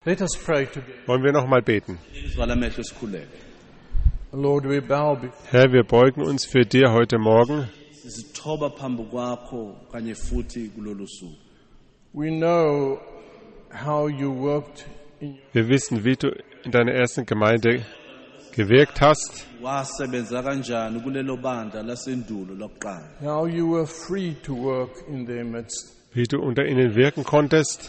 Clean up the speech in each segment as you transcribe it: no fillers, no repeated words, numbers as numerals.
Let us pray together. Wollen wir noch mal beten. Lord, we bow before Herr, wir beugen uns für dir heute Morgen. We know how you worked in Wir wissen, wie du in deiner ersten Gemeinde gewirkt hast, how you were free to work in their midst. wie du unter ihnen wirken konntest,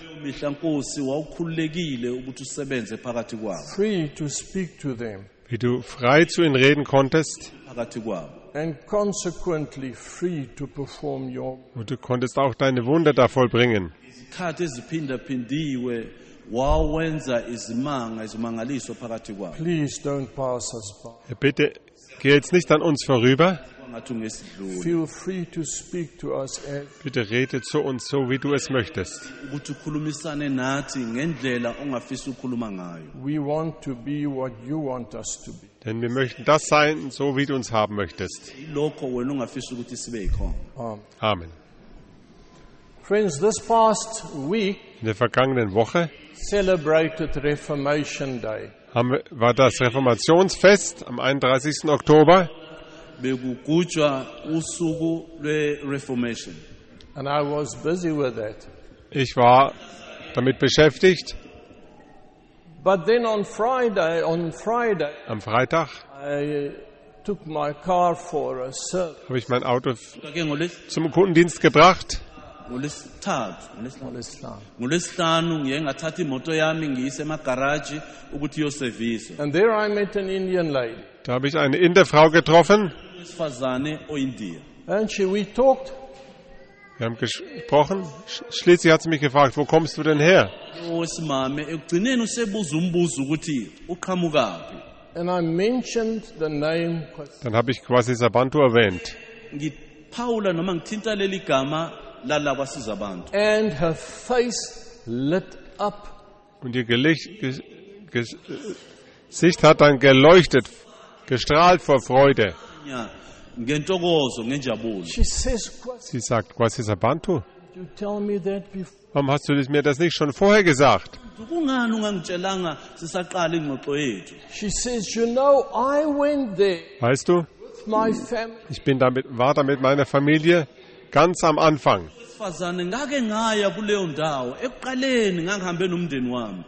Free to speak to them wie du frei zu ihnen reden konntest and consequently free to perform your. und du konntest auch deine Wunder da vollbringen. Please don't pass us by. Herr, bitte geh jetzt nicht an uns vorüber, Feel free to speak to us as bitte rede zu uns so, wie du es möchtest. we want to be what you want us to be. Denn wir möchten das sein, so wie du uns haben möchtest. Amen. Friends, this past week In der vergangenen Woche celebrated Reformation Day. war das Reformationsfest am 31. Oktober. And I was busy with that. Ich war damit beschäftigt. But then on Friday, Am Freitag I took my car for a service. habe ich mein Auto zum Kundendienst gebracht. ngolwesihlanu ngiye ngathatha imoto yami ngiyise emagaraji ukuthi iyosevisa And there I met an Indian lady. Da habe ich eine Inderfrau getroffen. wesifazane oindiya And we talked. Wir haben gesprochen. Schließlich hat sie mich gefragt, wo kommst du denn her? owesimame ekugcineni usebuza umbuzo ukuthi uqhamukaphi And I mentioned the name. Dann habe ich quasi Sabantu erwähnt. ngiphawula noma ngithinta leli gama lala kwasiza abantu And her face lit up. Und ihr Gesicht hat dann geleuchtet, gestrahlt vor Freude. ngentokozo ngenjabulo She says, Sie sagt, quasi Sabantu. "Did you tell me that before?" Warum hast du mir das nicht schon vorher gesagt? kungani ungangitshelanga sisaqala ingxoxo yethu She says, "You know, I went there Weißt du, with my family. ich war da mit meiner Familie ganz am Anfang. sifazane ngake ngaya kuleyo ndawo ekuqaleni ngangihambe nomndeni wami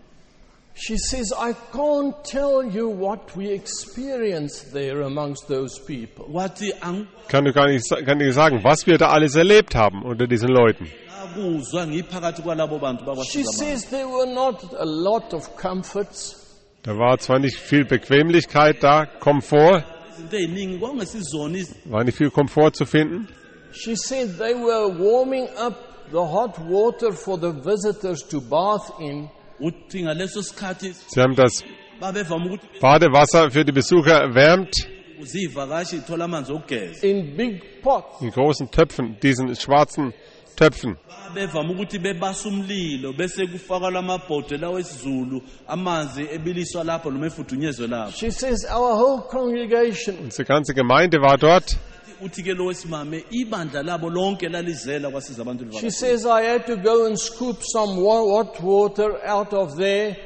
She says, "I can't tell you what we experienced there amongst those people. wathi Kann dir gar nicht sagen, was wir da alles erlebt haben unter diesen Leuten. angikuzwa ngiphakathi kwalabo bantu She bakwasiza says there were not a lot of comforts. Da war zwar nicht viel Bequemlichkeit da, Komfort, izinto eziningi kwakungesizona war nicht viel Komfort zu finden. She said they were warming up the hot water for the visitors to bath in. uthi ngaleso sikhathi Sie haben das babevama ukuthi Badewasser für die Besucher erwärmt zivakashi ithola amanzi okugeza In big pots. in großen Töpfen, diesen schwarzen Töpfen. bevama ukuthi bebasa umlilo bese kufakwa lamabhodwe lawo esiZulu amanzi ebiliswa lapho noma efuthunyezwe lapho She says our whole congregation. Unsere ganze Gemeinde war dort. uthi ke lo wesimame ibandla labo lonke lalizela kwasiza abantu She says I had to go and scoop some hot water out of there,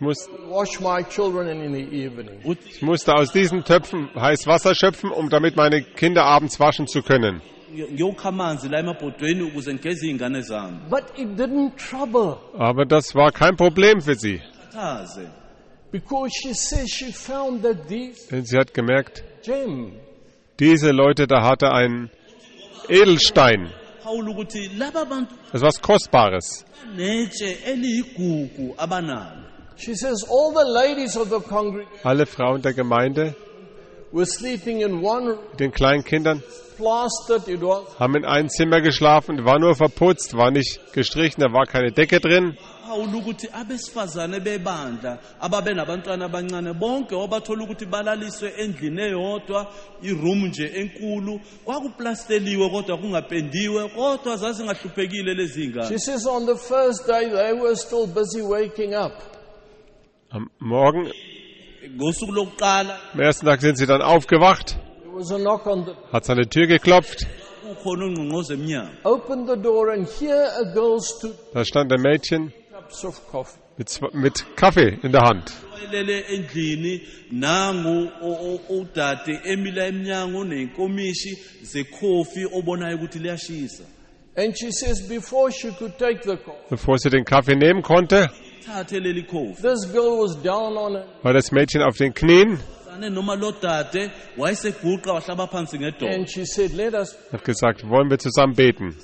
wash my children in the evening. Ich musste aus diesen Töpfen heiß Wasser schöpfen, um damit meine Kinder abends waschen zu können. ngiyokha amanzi la emabhodweni ukuze ngigeze iy'ngane zami But it didn't trouble, Aber das war kein Problem für sie. thathaze because she says she found that these Denn sie hat gemerkt, gem, diese Leute da hatte einen Edelstein. phawula ukuthi laba bantu Das ist was Kostbares. netshe eliyigugu abanalo she says all the ladies of the congregation Alle Frauen der Gemeinde were sleeping in one room, mit den kleinen Kindern plastered, it was haben in einem Zimmer geschlafen, war nur verputzt, war nicht gestrichen, da war keine Decke drin. phawula ukuthi abesifazane bebandla ababe nabantwana abancane bonke wabathola ukuthi balaliswe endlini eyodwa iroom nje enkulu kwakuplasteliwe kodwa kungapendiwe kodwa zazingahluphekile lezi ngane She says on the first day they were still busy waking up. Am Morgen, ngosuku lokuqala am ersten Tag sind sie dann aufgewacht, There was a knock on the hat an die Tür geklopft, kukhona ongqongqoza emnyango opened the door and here a girl stood da stand ein Mädchen, cups of coffee. mit Kaffee in der Hand. wayelele endlini nangu udade emila emnyango nenkomishi zekhofi obonayo ukuthi liyashisa. And she says before she could take the coffee, Bevor sie den Kaffee nehmen konnte, Thathe leli khofi. this girl was down on her war das Mädchen auf den Knien Sane noma lo dade wayeseguqa wahlaba phansi ngedolo. and she said, let us. und hat gesagt, wollen wir zusammen beten.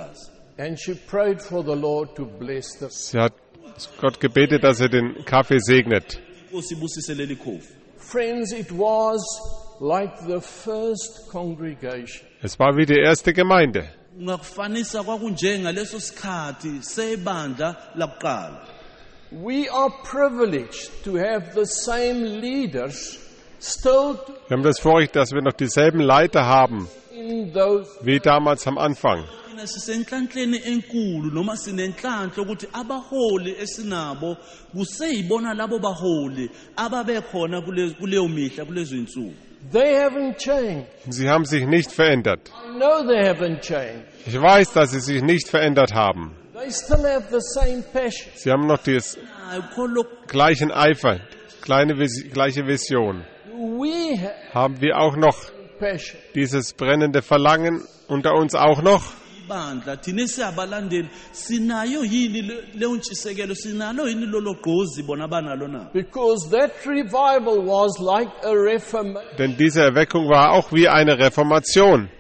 And she prayed for the Lord to bless the. Sie hat Gott gebetet, dass er den Kaffee segnet. Inkosi ibusise leli khofi. Friends, it was like the first congregation. Es war wie die erste Gemeinde. Ungakufanisa kwakunjengaleso sikhathi sebandla lakuqala. We are privileged to have the same leaders still Wir haben das Vorrecht, dass wir noch dieselben Leiter haben, in those. wie damals am Anfang. Thina sisenhlanhleni enkulu noma sinenhlanhla ukuthi abaholi esinabo kuseyibona labo baholi ababekhona kuleyo mihla kulezo insuku. They haven't changed. Sie haben sich nicht verändert. I know they haven't changed. Ich weiß, dass sie sich nicht verändert haben. They still have the same passion. Sie haben noch den gleichen Eifer, gleiche Vision. We have Haben wir auch noch passion. dieses brennende Verlangen unter uns auch noch? Ibandla thina siyabalandeli sinayo yini leyo ntshisekelo sinalo yini lolo gqozi bona banalo na. Because that revival was like a reformation. Denn diese Erweckung war auch wie eine Reformation,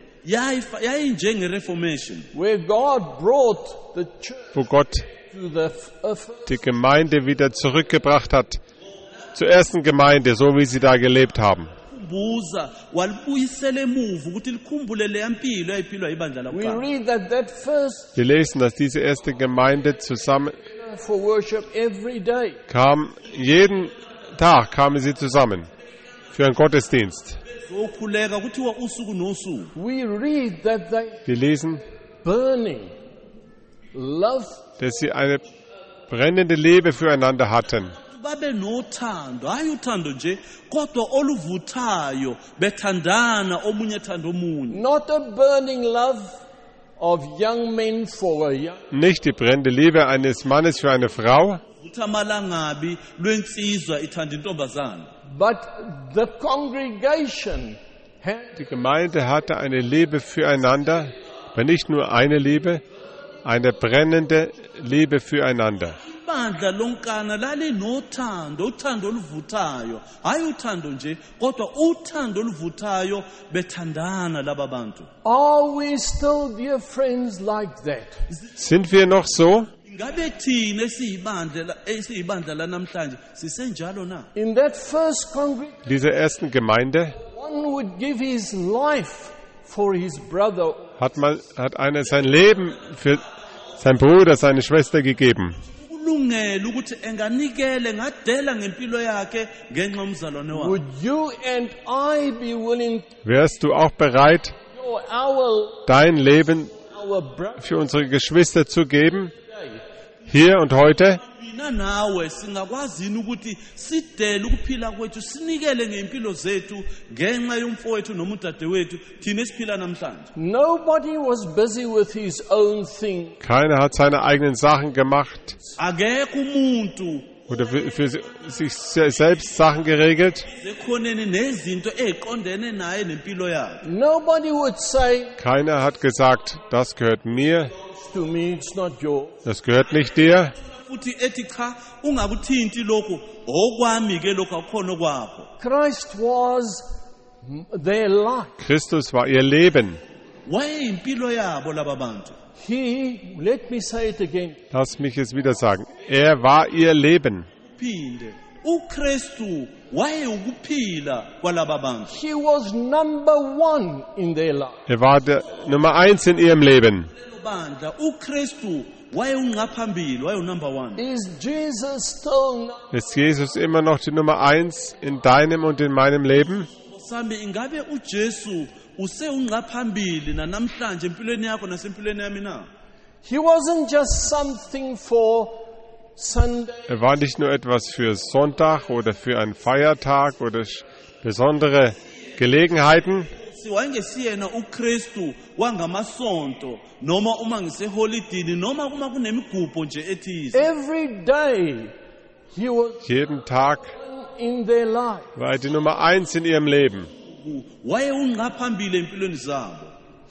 Yayinjenge-reformation. Where God brought the church wo Gott to the die Gemeinde wieder zurückgebracht hat zur ersten Gemeinde, so wie sie da gelebt haben. Buza walibuyisela emuva ukuthi likhumbule leya mpilo eyayiphilwa ibandla we lakuqala. read that first Wir lesen, dass diese erste Gemeinde zusammen for worship every day. kam, jeden Tag kamen sie zusammen für einen Gottesdienst. Sokhuleka kuthiwa usuku nosuku. We read that they Wir lesen, burning love. dass sie eine brennende Liebe füreinander hatten. Babe nothando, hayi uthando nje, kodwa oluvuthayo, bethandana omunye ethanda omunye. Not a burning love of young men for a young, Nicht die brennende Liebe eines Mannes für eine Frau, Vutha amalangabi lwensizwa ithanda intombazana. but the congregation had die Gemeinde hatte eine Liebe füreinander, aber nicht nur eine Liebe, eine brennende Liebe füreinander. Ibandla lonkana lalinothando, uthando oluvuthayo, hayi uthando nje, kodwa uthando oluvuthayo bethandana laba bantu. Are we still, dear friends, like that? Sind wir noch so? Ngabe thina esiyibandla lanamhlanje sisenjalo na? In that first congregation, Dieser ersten Gemeinde one would give his life for his brother. hat einer sein Leben für seinen Bruder, seine Schwester gegeben. Kulungele ukuthi enganikele ngadela ngempilo yakhe ngenxa umzalwane wakhe. Would you and I be willing Wärst du auch bereit, for our dein Leben brother? für unsere Geschwister zu geben? Hier und heute? Mina nawe singakwazi ukuthi sidele ukuphila kwethu sinikele ngempilo zethu ngenxa yomfowethu noma udadewethu thina esiphila namhlanje. Nobody was busy with his own thing. Keiner hat seine eigenen Sachen gemacht Akekho umuntu oder für sich selbst Sachen geregelt. sekhoneni nezinto eziqondene naye nempilo yakhe. Nobody would say Keiner hat gesagt, das gehört mir, to me, it's not yours. das gehört nicht dir. Futhi ethi cha ungakuthinti lokho okwami ke lokho akukhona kwakho. Christ was their life. Christus war ihr Leben. Wayeyimpilo yabo laba bantu. He, let me say it again, Lass mich es wieder sagen. Er war ihr Leben. Phinde uKristu wayeukuphila kwalaba bantu. he was number one in their life. Er war der Nummer 1 in ihrem Leben. Bandla uKristu wayewunqaphambili wayunumber 1. Is Jesus still Ist Jesus immer noch die Nummer 1 in deinem und in meinem Leben? Sami ingabe uJesu useunqaphambili namhlanje empilweni yakho nasempilweni yami na? He wasn't just something for Sunday. Er war nicht nur etwas für Sonntag oder für einen Feiertag oder besondere Gelegenheiten. wayengesiyena uKristu wangamasonto noma uma ngiseholidini noma uma kunemigubho nje ethize. Every day he was Jeden Tag in their life. war er die Nummer 1 in ihrem Leben. Wayewunqaphambili empilweni zabo.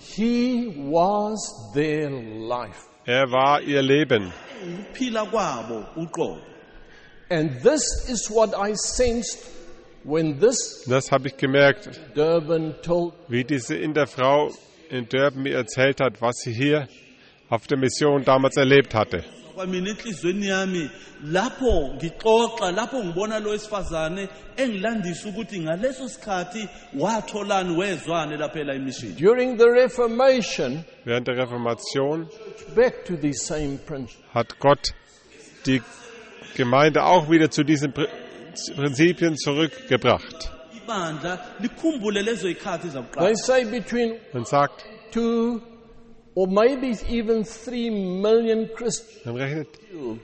He was their life. Er war ihr Leben. Ukuphila kwabo uqobo. And this is what I sensed when this Das habe ich gemerkt, Durban told wie diese Interfrau in Durban mir erzählt hat, was sie hier auf der Mission damals erlebt hatte. Kwamina enhlizweni yami lapho ngixoxa lapho ngibona lo wesifazane engilandisa ukuthi ngaleso sikhathi watholani wezwane lapha emission. during the Reformation, Während der Reformation back to the same principle. hat Gott die Gemeinde auch wieder zu diesen Prinzipien zurückgebracht. Ibandla likhumbule lezo ikhathi They zakuqala. say between Man sagt, 2 or maybe even 3 million Christians man rechnet, killed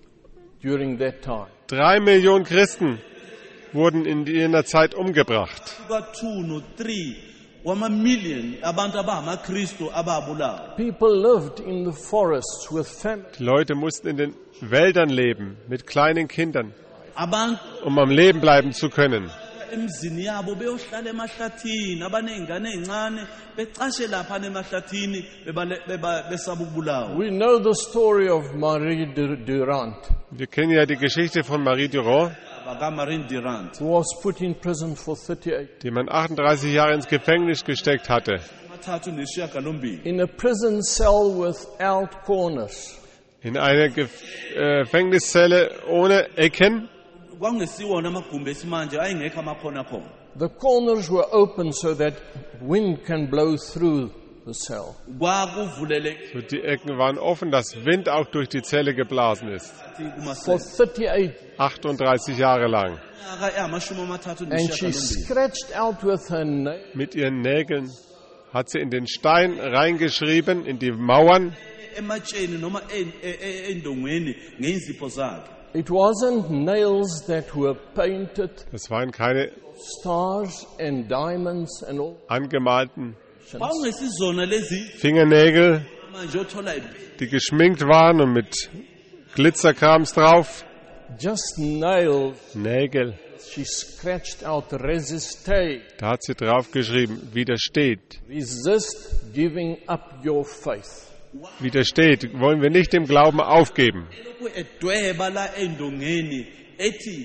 during that time. 3 Millionen Christen wurden in jener Zeit umgebracht. Kuba 2 no 3 wama million abantu abangamaKristu ababulawa. People lived in the forests with famine. Die Leute mussten in den Wäldern leben, mit kleinen Kindern, Abantu um am Leben bleiben zu können. emzini yabo beyohlala emahlathini abanezingane ezincane becashe lapha emahlathini besaba ukubulawa. We know the story of Marie Durand, Wir kennen ja die Geschichte von Marie Durand, Marin Durant who was put in prison for 38 die man 38 Jahre ins Gefängnis gesteckt hatte. mathathu nesishiyagalombili. in a prison cell without corners. In einer Gefängniszelle ohne Ecken. Kwangesiwona amagumbi esimanje ayengekho amakhona khona. The corners were open so that wind can blow through the cell. Kwakuvulele So die Ecken waren offen, dass Wind auch durch die Zelle geblasen ist. For 38, 38 Jahre lang. minyaka eyamashumi amathathu and she nesishiyagalombili. scratched out with her nail Mit ihren Nägeln hat sie in den Stein reingeschrieben, in die Mauern. Ematsheni noma endongweni ngeinzipho zakhe. It wasn't nails that were painted, Das waren keine stars and diamonds and all. angemalten Kwakungesizona lezi Fingernägel, manje othola die geschminkt waren und mit Glitzerkrams drauf. Just nails. Nägel. She scratched out resiste. Da hat sie draufgeschrieben, widersteht. Resist giving up your faith. Widersteht. Wollen wir nicht im Glauben aufgeben. lokhu edweba la endongeni ethi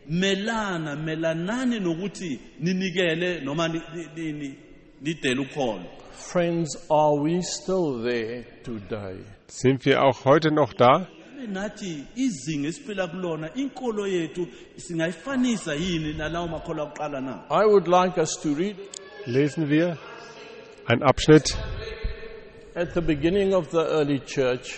melanani nokuthi ninikele noma nidele ukholo. Friends, are we still there today? Sind wir auch heute noch da? Nathi izinga esiphila kulona inkolo yethu singayifanisa yini nalawo makholwa akuqala na? I would like us to read Lesen wir einen Abschnitt. at the beginning of the early church,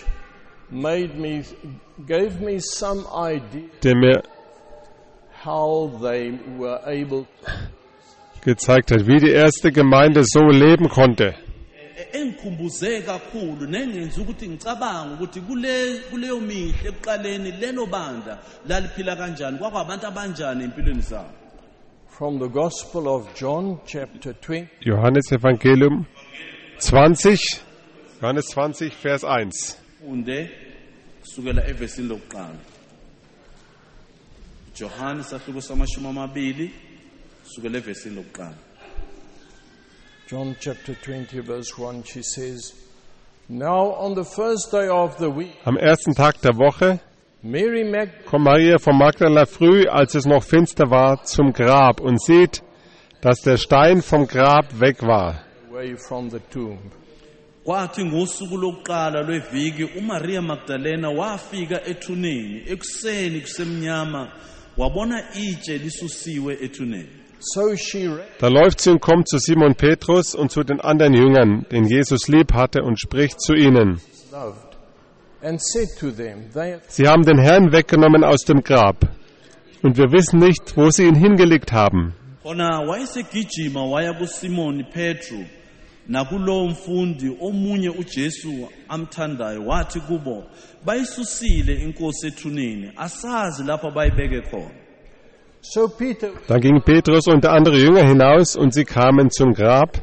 gave me some idea Der mir how they were able gezeigt hat, wie die erste Gemeinde so leben konnte. Engikhumbuze kakhulu nengenza ukuthi ngicabanga ukuthi kuleyo mihle ekuqaleni lelo bandla laliphila kanjani kwakwabantu abanjani empilweni zabo. from the Gospel of John, chapter 20, Johannes Evangelium 20, Johannes 20, Vers 1. Funde kusukela evesini lokuqala. Johannes sahluko samashumi amabili kusukela evesini lokuqala. John chapter 20, verse 1, she says, Now on the first day of the week, Am ersten Tag der Woche Mary Magdalene kommt Maria von Magdala früh, als es noch finster war, zum Grab und sieht, dass der Stein vom Grab weg war. away from the tomb. Kwathi ngosuku lokuqala lweviki uMaria Magdalena wafika ethuneni ekuseni kusemnyama wabona itshe lisusiwe ethuneni. So she ran Da läuft sie und kommt zu Simon Petrus und zu den anderen Jüngern, den Jesus lieb hatte, und spricht zu ihnen. loved and said to them, Sie haben den Herrn weggenommen aus dem Grab, und wir wissen nicht, wo sie ihn hingelegt haben. Khona wayesegijima waya kuSimoni Petru nakulo mfundi omunye uJesu amthandayo wathi kubo bayisusile inkosi ethuneni asazi lapho bayibeke khona. So Peter Dann ging Petrus und der andere Jünger hinaus und sie kamen zum Grab.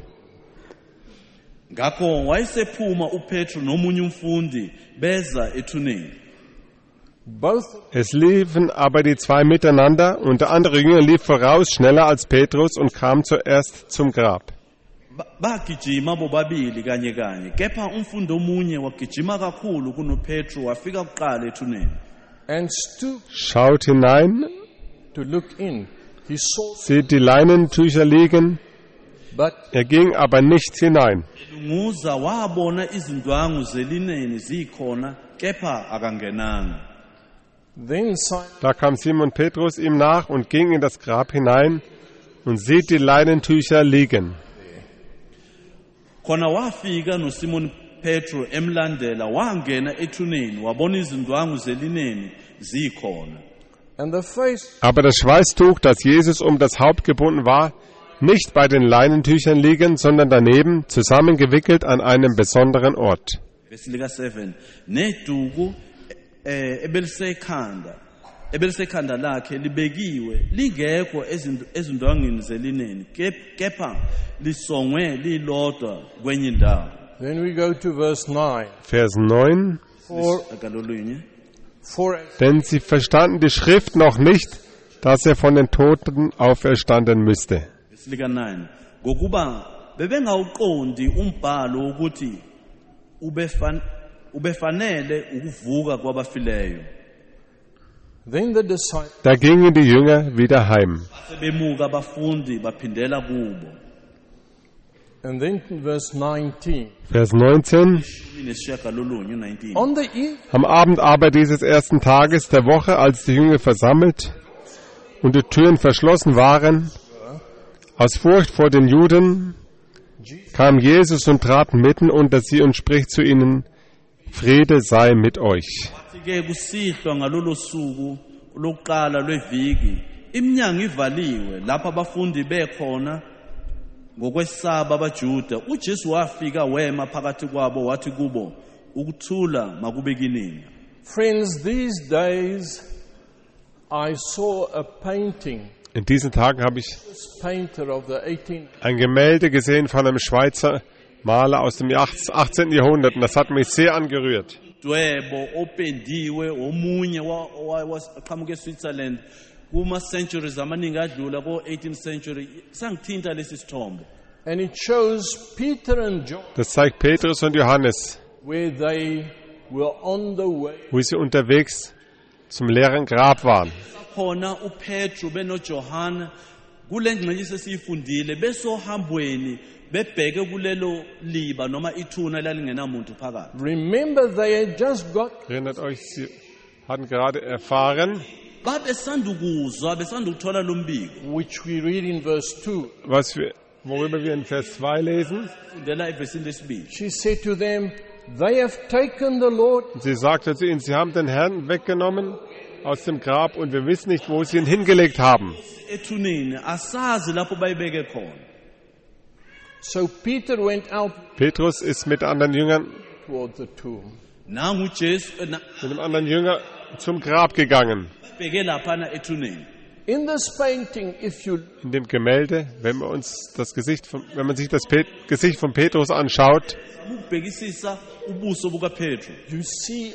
Ngakho wayesephuma uPetro nomunye umfundi beza ethuneni. both Es liefen aber die zwei miteinander und der andere Jünger lief voraus, schneller als Petrus und kam zuerst zum Grab. Bagijima bobabili kanye kanye, kepha umfundi omunye wagijima kakhulu kunoPetro wafika kuqala ethuneni. and stooped Schaut hinein, to look in. He saw, sieht die Leinentücher liegen, but er ging aber nicht hinein. Nguza wabona izindwangu zelineni zikhona, kepha akangenanga. then Simon Da kam Simon Petrus ihm nach und ging in das Grab hinein und sieht die Leinentücher liegen. Khona wafika noSimon Petro emlandela wangena ethuneni wabona izindwangu zelineni zikhona. and the face Aber das Schweißtuch, das Jesus um das Haupt gebunden war, nicht bei den Leinentüchern liegen, sondern daneben, zusammengewickelt an einem besonderen Ort. Verse lika 7 neduku ebelisekhanda lakhe libekiwe lingekho ezindwangini zelineni kepha lisongwe lilodwa kwenye indawo. Then we go to verse 9. Vers 9. Akalolunye. For Denn sie verstanden die Schrift noch nicht, dass er von den Toten auferstanden müsste. Verse lika 9 ngokuba bebengawuqondi umbhalo ukuthi ubefanele ukuvuka kwabafileyo. then the disciples Da gingen die Jünger wieder heim. Sebemuka abafundi baphindela kubo. and then in verse 19. Vers 19. Nesishagalolunye 19. On the eve Am Abend aber dieses ersten Tages der Woche, als die Jünger versammelt und die Türen verschlossen waren, aus Furcht vor den Juden, kam Jesus und trat mitten unter sie und spricht zu ihnen, Friede sei mit euch. Ke kusihlwa ngalolo suku lokuqala lweviki iminyango ivaliwe lapha abafundi bekhona ngokwesaba abaJuda uJesu wafika wema phakathi kwabo wathi kubo ukuthula makube kinini. friends, these days I saw a painting, In diesen Tagen habe ich this painter of the 18th ein Gemälde gesehen von einem Schweizer Maler aus dem 18. Jahrhundert und das hat mich sehr angerührt. Dwebo opendiwe omunye waqhamuka eSwitzerland kuma centuries amaningi adlula ko 18th century sangithinta lesi sithombe. and it shows Peter and John Das zeigt Petrus und Johannes, where they were on the way wie sie unterwegs zum leeren Grab waren. Khona uPetro benoJohana kule ngxenye sesifundile besohambweni bebheke kulelo liba noma ithuna lalingenamuntu phakathi. remember they had just got Erinnert euch, sie hatten gerade erfahren, Babesandukuzwa besandukuthola lombiko which we read in verse 2. worüber wir in Vers 2 lesen. fundela evesini lesibili. She said to them, they have taken the Lord Sie sagte zu ihnen, sie haben den Herrn weggenommen aus dem Grab und wir wissen nicht, wo sie ihn hingelegt haben. Ethuneni asazi lapho bayibeke khona. So Peter went out Petrus ist mit anderen Jüngern, toward the tomb. Nangu Jesu mit einem anderen Jünger zum Grab gegangen. bheke laphana ethuneni. In this painting, if you In dem Gemälde, wenn man sich das Gesicht von Petrus anschaut, Ukubhekisisa ubuso bukaPetro. you see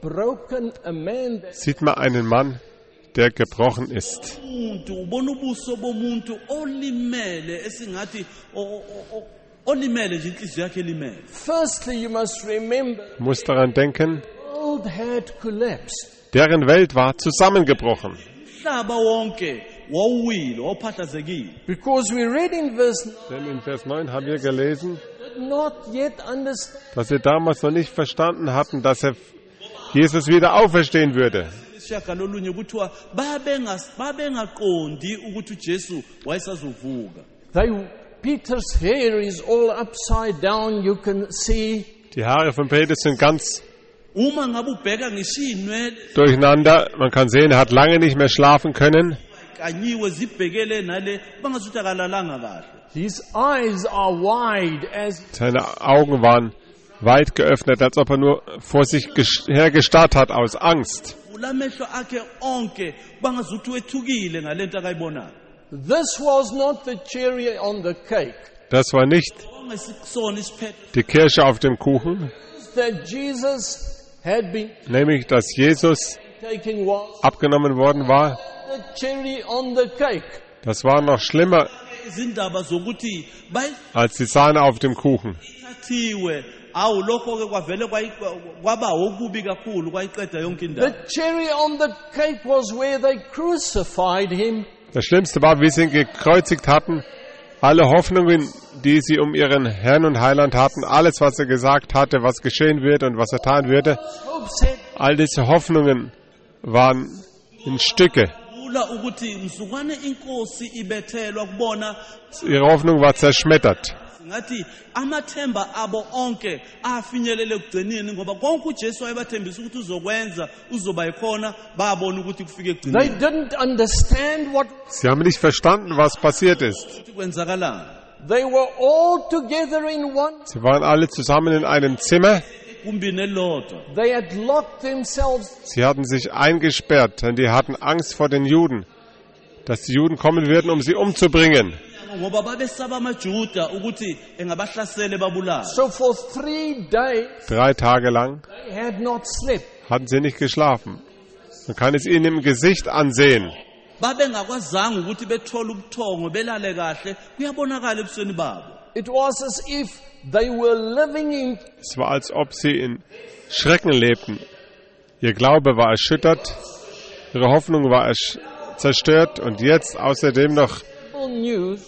a man that sieht man einen Mann, der gebrochen ist. Umuntu ubona ubuso bomuntu olimele esingathi olimele nje inhliziyo yakhe elimele. firstly you must remember Man muss daran denken, the world had collapsed. deren Welt war zusammengebrochen. Umhlaba wonke wawuwile wawuphahlazekile. Because we read in verse 9, Denn in Vers 9 haben wir gelesen, did not yet understand dass sie damals noch nicht verstanden hatten, dass Jesus wieder auferstehen würde. Ishagalolunye kuthiwa babengaqondi ukuthi uJesu wayesazovuka. Peter's hair is all upside down, you can see. Die Haare von Petrus sind ganz Uma ngabe ubheka ngishinwele durcheinander. Man kann sehen, er hat lange nicht mehr schlafen können. kanyiwe zibhekele nale bangasuthi akalalanga kahle. His eyes are wide as Seine Augen waren weit geöffnet, als ob er nur vor sich hergestarrt hat aus Angst. lamehlo akhe onke bangazuthi wethukile ngalento akayibonayo. This was not the cherry on the cake. Das war nicht Ongesisona isiphetho die Kirsche auf dem Kuchen, That Jesus had been nämlich dass Jesus taking was abgenommen worden war. the cherry on the cake. Das war noch schlimmer izindaba zokuthi als die Sahne auf dem Kuchen. bayithathiwe awu lokho ke kwavele kwaba okubi kakhulu kwayiqeda yonke The indaba. cherry on the cake was where they crucified him. Das Schlimmste war, wie sie ihn gekreuzigt hatten. Alle Hoffnungen, die sie um ihren Herrn und Heiland hatten, alles, was er gesagt hatte, was geschehen wird und was er tun würde, Hope said, all diese Hoffnungen waren in Stücke. Ula ukuthi msukwane inkosi ibethelwa kubona Ihre Hoffnung war zerschmettert. ngathi amathemba abo onke afinyelele ekugcineni ngoba konke uJesu wayebathembisa ukuthi uzokwenza uzoba yikhona babona ukuthi kufike they ekugcineni didn't understand what Sie haben nicht verstanden, was passiert ist. ukuthi kwenzakalani. they were all together in one. Sie waren alle zusammen in einem Zimmer. Kumbini elilodwa They had locked themselves. Sie hatten sich eingesperrt, denn die hatten Angst vor den Juden, dass die Juden kommen würden, um sie umzubringen. ngoba babesaba amaJuda ukuthi engabahlasele babulala. So for 3 days 3 Tage lang they had not slept. hatten sie nicht geschlafen. Man kann es ihnen im Gesicht ansehen. Babengakwazanga ukuthi bethole ubuthongo belale kahle kuyabonakala ebusweni babo. It was as if they were living in Es war, als ob sie in Schrecken lebten. Ihr Glaube war erschüttert, ihre Hoffnung war zerstört und jetzt außerdem noch news.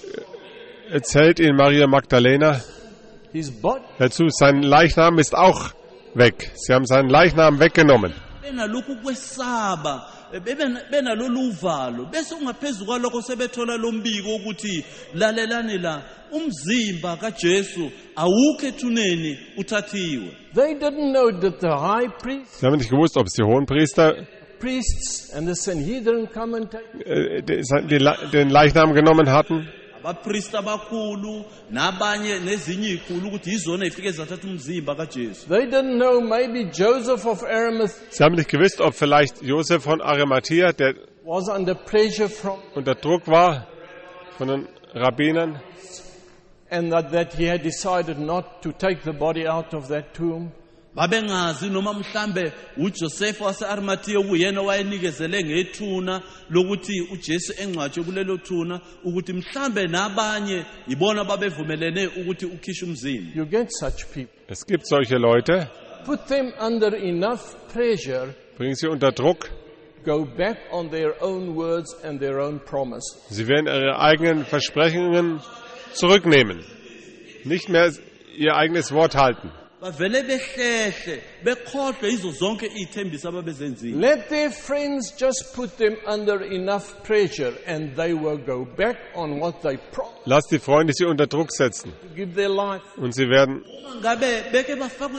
erzählt ihnen Maria Magdalena His body dazu, sein Leichnam ist auch weg. Sie haben seinen Leichnam weggenommen. Benalokhu kwesaba benalolu uvalo bese ungaphezulu kwalokho sebethola lombiko ukuthi lalelani la umzimba kaJesu awukho ethuneni uthathiwe. They didn't know that the high priest, Sie haben nicht gewusst, ob es die Hohenpriester priests and the Sanhedrin come and take. den Leichnam genommen hatten. Abapriest abakhulu nabanye nezinye izikhulu ukuthi izona ifike zathatha umzimba kaJesu. They didn't know maybe Joseph of Arimathea Sie haben nicht gewusst, ob vielleicht Josef von Arimathea, der was under pressure from, unter Druck war von den Rabbinern, and that he had decided not to take the body out of that tomb. Babengazi noma mhlambe uJoseph waseArimathea uyena wayenikezele ngethuna lokuthi uJesu engcwatshwe kulelo thuna ukuthi mhlambe nabanye ibona babevumelene ukuthi ukhishe umzimba. You get such people. es gibt solche Leute, Put them under enough pressure, bringen sie unter Druck, go back on their own words and their own promise. sie werden ihre eigenen Versprechungen zurücknehmen, nicht mehr ihr eigenes Wort halten. Bavele behlehle bekhohlwe izo zonke izithembiso ababezenzile. Let their friends just put them under enough pressure and they will go back on what they promised Lass die Freunde sie unter Druck setzen to give their life. und sie werden Ngabe beke bafakwe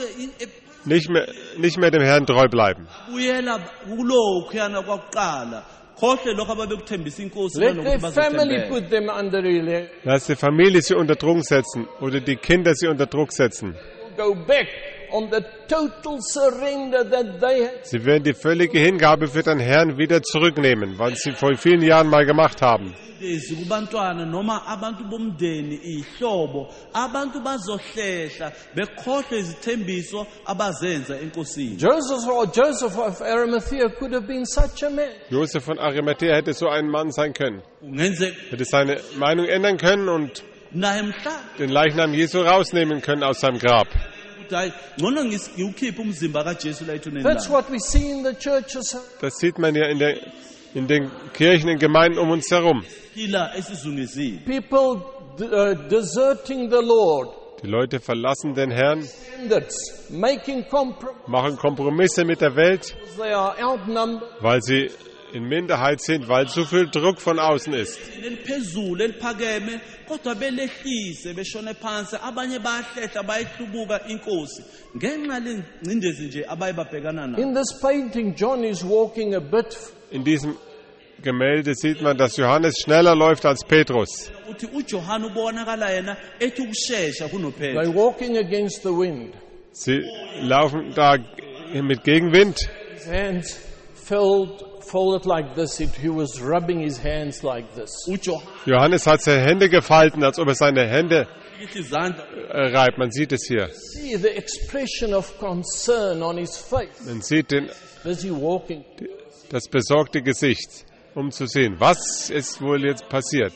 nicht mehr dem Herrn treu bleiben. buyela kulokhu yana kwakuqala. Khohle lokho ababekuthembisa inkosi Let their nanokuthi family bazothembeka. put them under elect. Lass die Familie sie unter Druck setzen oder die Kinder sie unter Druck setzen. Go back on the total surrender that they had. Sie werden die völlige Hingabe für den Herrn wieder zurücknehmen, was sie vor vielen Jahren mal gemacht haben. Lezi kubantwana noma abantu bomndeni ihlobo abantu bazohlehla bekhohle izithembiso abazenza enkosini. Joseph of Arimathea could have been such a man. Josef von Arimathea hätte so ein Mann sein können. Ungenze Hätte seine Meinung ändern können und naye mhla den Leichnam Jesu rausnehmen können aus seinem Grab. ukuthi hayi ngcono ngiwukhiphe umzimba kaJesu la ethuneni That's lami. what we see in the churches. Das sieht man ja in den Kirchen, in Gemeinden um uns herum. Phila esizungezile. People deserting the Lord, Die Leute verlassen den Herrn, standards, making compromises. machen Kompromisse mit der Welt, They are outnumbered. weil sie in Minderheit sind, weil zu viel Druck von außen ist. Eliphezulu eliphakeme kodwa belehlise beshone phansi abanye bayahlehla bayihlubuka inkosi ngenxa lengcindezi nje abayibabhekana nayo. In this painting, John is walking a bit. In diesem Gemälde sieht man, dass Johannes schneller läuft als Petrus. Uthi uJohane ubonakala yena ethi ukusheshsha kunoPetro. They're walking against the wind. Sie laufen da mit Gegenwind, His hands folded like this. He was rubbing his hands like this. Johannes hat seine Hände gefalten, als ob er seine Hände reibt. Man sieht es hier. See the expression of concern on his face. Man sieht Busy walking. das besorgte Gesicht, um zu sehen, was ist wohl jetzt passiert.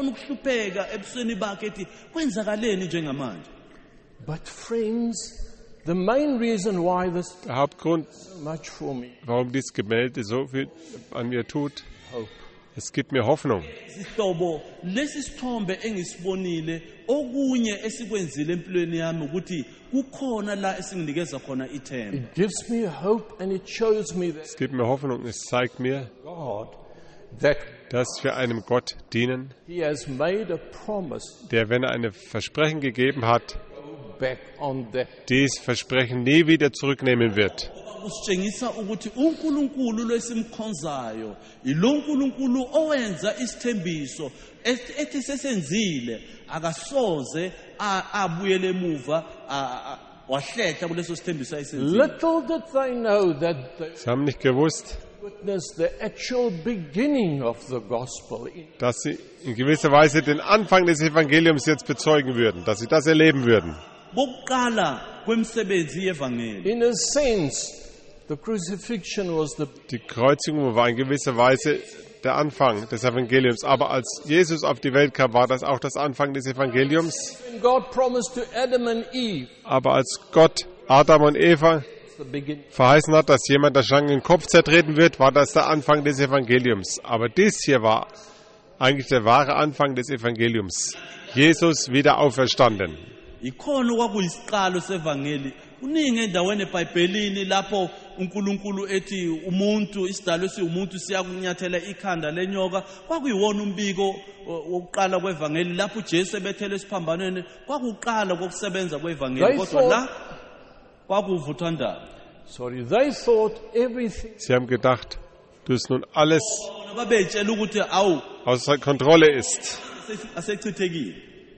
But friends, the main reason why this Der Hauptgrund, so much for me, warum dieses Gemälde so viel an mir tut, hope. es gibt mir Hoffnung. Sihlobo lesi sithombe engisibonile okunye esikwenzile empilweni yami ukuthi kukhona la esinginikeza khona ithemba. It gives me hope and it shows me that Es gibt mir Hoffnung, es zeigt mir, God, that dass wir einem Gott dienen, He has made a promise der, wenn er ein Versprechen gegeben hat, back on that. dieses Versprechen nie wieder zurücknehmen wird. Kusitshengisa ukuthi uNkulunkulu lesimkhonzayo ilo uNkulunkulu owenza isithembiso ethi sesenzile akasoze abuyele emuva wahletha kuleso sithembiso ayisenzile. Little did they know that they Sie haben nicht gewusst, witnessed the actual beginning of the gospel. dass sie in gewisser Weise den Anfang des Evangeliums jetzt bezeugen würden, dass sie das erleben würden. Bokuqala kwemsebenzi yevangeli. In a sense, the crucifixion was the Die Kreuzigung war in gewisser Weise der Anfang des Evangeliums. Aber als Jesus auf die Welt kam, war das auch das Anfang des Evangeliums. when God promised to Adam and Eve, Aber als Gott Adam und Eva the beginning. verheißen hat, dass jemand der Schlange den Kopf zertreten wird, war das der Anfang des Evangeliums. Aber dies hier war eigentlich der wahre Anfang des Evangeliums. Jesus wieder auferstanden. Ikhona kwakuyisiqalo sevangeli. Kuningi endaweni eBhayibhelini lapho uNkulunkulu ethi umuntu isidalwa esiwumuntu siyakunyathela ikhanda lenyoka. Kwakuyiwona umbiko wokuqala kwevangeli lapho uJesu ebethele esiphambanweni. Kwakuqala kokusebenza kwevangeli kodwa la kwakuvuthwa ndaba. They thought everything Sie haben gedacht, dass nun alles Babetshela ukuthi awu außer Kontrolle ist. asechithekile.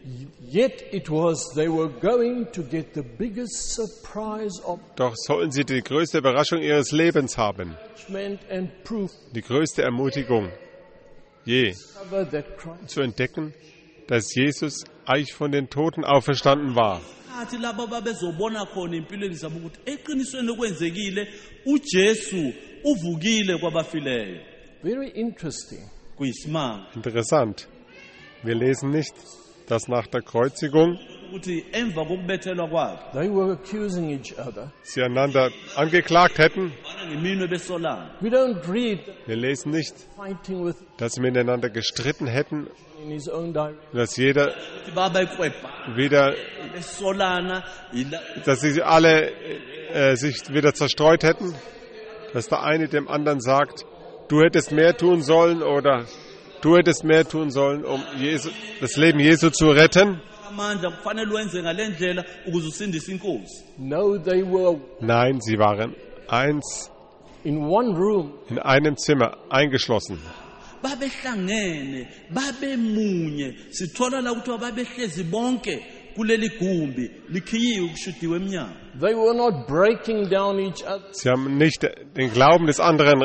Yet it was they were going to get the biggest surprise of Doch sollen sie die größte Überraschung ihres Lebens haben, judgment and proof die größte Ermutigung je, that Christ zu entdecken, dass Jesus eigentlich von den Toten auferstanden war. Athi labo babezobona khona empilweni zabo ukuthi eqinisweni kwenzekile uJesu uvukile kwabafileyo. very interesting. Kuyisimanga Interessant. Wir lesen nicht, dass nach der Kreuzigung ukuthi emva kokubethelwa kwakhe They were accusing each other. sie einander angeklagt hätten. ngeminwe besolana. We don't read Wir lesen nicht, fighting with dass sie miteinander gestritten hätten, in his own direction. dass jeder Ukuthi babeqwebha wieder, besolana dass sie alle sich wieder zerstreut hätten, dass der eine dem anderen sagt, du hättest mehr tun sollen oder du hättest mehr tun sollen, um das Leben Jesu zu retten. amandla kufanele wenze ngalendlela ukuze usindise inkosi. No, they were Nein, sie waren eins in one room. in einem Zimmer eingeschlossen. Babehlangene babemunye sithola la ukuthi babehlezi bonke kuleli gumbi likhiyiwe kushudiwe eminyango. They were not breaking down each other. Sie haben nicht den Glauben des anderen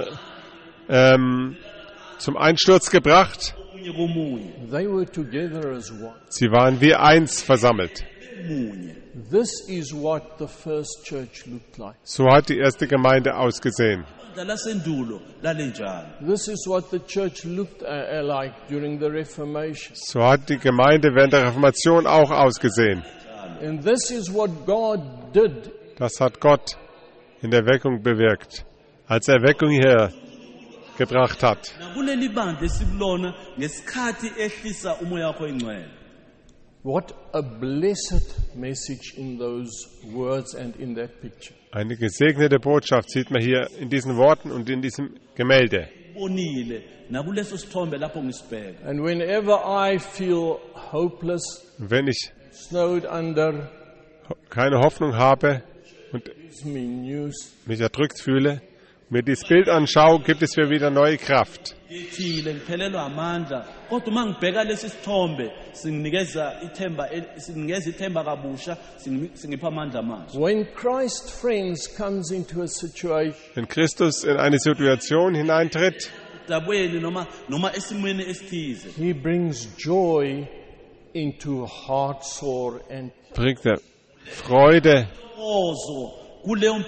zum Einsturz gebracht. Munye komunye They were together as one. Sie waren wie eins versammelt. munye. This is what the first church looked like. So hat die erste Gemeinde ausgesehen. Lasendulo lalenjalo. This is what the church looked like during the Reformation. So hat die Gemeinde während der Reformation auch ausgesehen. And this is what God did. Das hat Gott in der Erweckung bewirkt, als er Erweckung hier gebracht hat. Nakuleli bandla esikulona ngesikhathi ehlisa umoya wakho engcwele. What a blessed message in those words and in that picture. Eine gesegnete Botschaft sieht man hier in diesen Worten und in diesem Gemälde. Bonile nakuleso sithombe lapho ngisibheka. And whenever I feel hopeless, Und wenn ich snowed under, keine Hoffnung habe und gives me news. mich erdrückt fühle mir dieses Bild anschaue, gibt es mir wieder neue Kraft. ngithile ngiphelelwa amandla kodwa uma ngibheka lesi sithombe singinikeza ithemba kabusha singipha amandla manje. When Christ, friends, comes into a situation, Wenn Christus in eine Situation hineintritt, dabweni noma esimweni esithize he brings joy into heartsore and bringt er Freude ozo kuleyo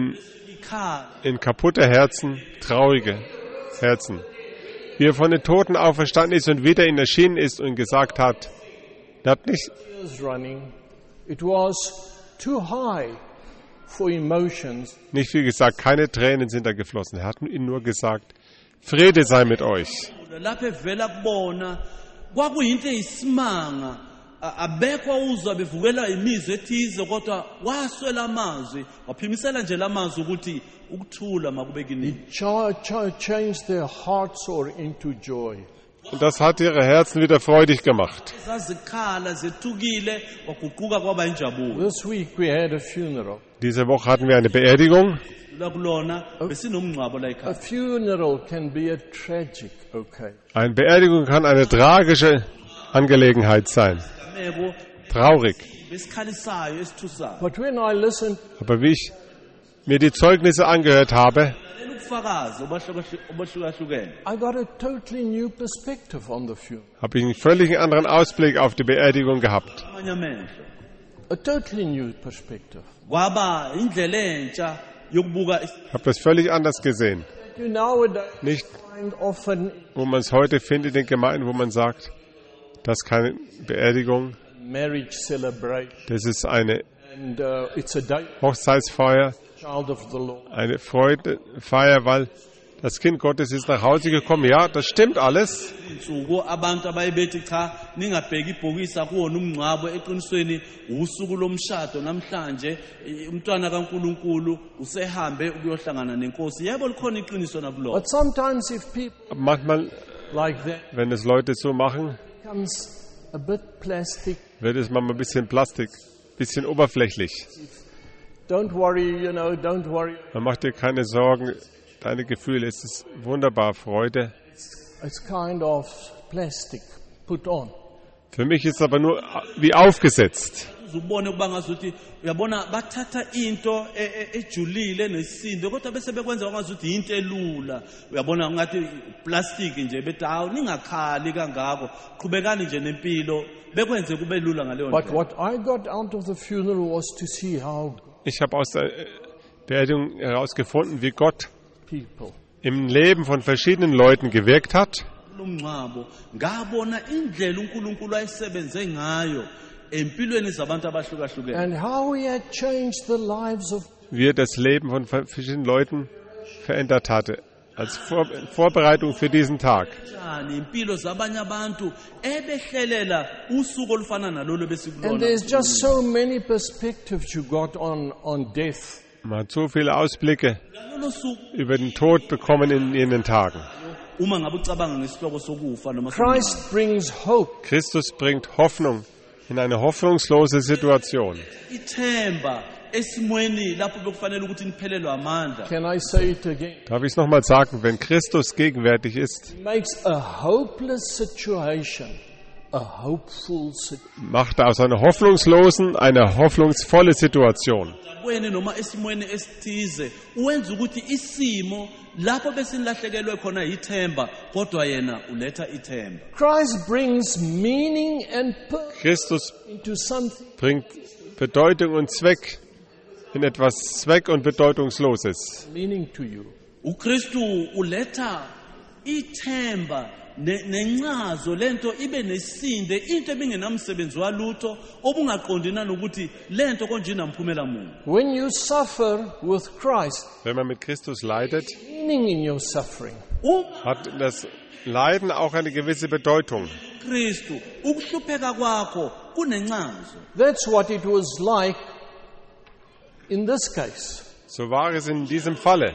ikhala in kaputte Herzen, traurige Herzen. Wie er von den Toten auferstanden ist und wieder ihnen erschienen ist und gesagt hat, er hat nicht tears running. It was too high for emotions. Nicht viel gesagt, keine Tränen sind da geflossen. Er hat ihnen nur gesagt, Friede sei mit euch. lapho evela kubona kwakuyinto eyisimanga abekho uzwa bevukela imizwa ethize kodwa waswela amazwi waphimisela nje lamazwi ukuthi ukuthula makube kini. Changed their heartsore into joy. Und das hat ihre Herzen wieder freudig gemacht. Zazikhala zethukile kwaguquka kwaba injabulo. This week we had a funeral. Diese Woche hatten wir eine Beerdigung. Kulona besinomngcwabo la A ekhaya. funeral can be a tragic, okay. Eine Beerdigung kann eine tragische Angelegenheit sein. Meko Traurig. besikhalisayo esithusayo. But when I listened, Aber wie ich mir die Zeugnisse angehört habe, Ubufakazi obahlukahlukene. I got a totally new perspective on the funeral. habe ich einen völlig anderen Ausblick auf die Beerdigung gehabt. Amanye amehlo. A totally new perspective. Kwaba indlela entsha yokubuka Ich habe das völlig anders gesehen. You nowadays Nicht, find often wo man es heute findet in den Gemeinden, wo man sagt, das ist keine Beerdigung, marriage celebration, das ist eine and it's a day, Hochzeitsfeier, child of the Lord. eine Freudefeier, weil das Kind Gottes ist nach Hause gekommen. Ja, das stimmt alles. insuku abantu abayibethi cha ningabheki ibhokisi akuwona umngcwabo eqinisweni usuku lomshado namhlanje umntwana kaNkuluNkulu usehambe ukuyohlangana nenkosi. Yebo likhona iqiniso nakulo. But sometimes if people Aber manchmal, like that wenn es Leute so machen, becomes a bit plastic, wird es manchmal ein bisschen Plastik, ein bisschen oberflächlich. don't worry, don't worry. Man macht dir keine Sorgen, deine Gefühle, es ist wunderbar, Freude. It's kind of plastic put on. Für mich ist es aber nur wie aufgesetzt. Uzubone kuba ngazuthi uyabona bathatha into ejulile nesisindo kodwa bese bekwenza ngazuthi into elula. Uyabona ngathi plastic nje bethi hawu ningakhali kangako qhubekani nje nempilo bekwenze kube lula ngaleyo But ndlela. what I got out of the funeral was to see how Ich habe aus der Beerdigung herausgefunden, wie Gott people im Leben von verschiedenen Leuten gewirkt hat. Lumngcwabo ngabona indlela uNkulunkulu ayisebenze ngayo empilweni zabantu abahlukahlukene. and how he had changed the lives of Wie er das Leben von verschiedenen Leuten verändert hatte. Als Vorbereitung für diesen Tag. Njani impilo zabanye abantu ebehlelela usuku olufana nalolo and besikulona. there's just so many perspectives you got on death. Man hat so viele Ausblicke Lolo suku über den Tod bekommen in jenen Tagen. uma ngabe ucabanga ngesihloko sokufa noma Christ brings hope. Christus bringt Hoffnung in eine hoffnungslose Situation. ithemba esimweni lapho bekufanele ukuthi niphelelwe amandla. Can I say it again? Darf ich es nochmal sagen, wenn Christus gegenwärtig ist, He makes a hopeless situation a hopeful situation. macht er aus einer hoffnungslosen eine hoffnungsvolle Situation. Kweni noma esimweni esithize uwenza ukuthi isimo lapho besinilahlekelwe khona ithemba kodwa yena uletha ithemba. Christ brings meaning and purpose Christus into something. bringt Bedeutung und Zweck in etwas Zweck- und Bedeutungsloses. Meaning to you. uKristu uletha ithemba nencazo lento ibe nesinde into ebingenamsebenzi walutho obungaqondina nokuthi lento konje inamphumela muni. When you suffer with Christ, Wenn man mit Christus leidet, meaning in your suffering. hat das Leiden auch eine gewisse Bedeutung. Kristu ukuhlupheka kwakho kunencazo. That's what it was like in this case. So war es in diesem Falle.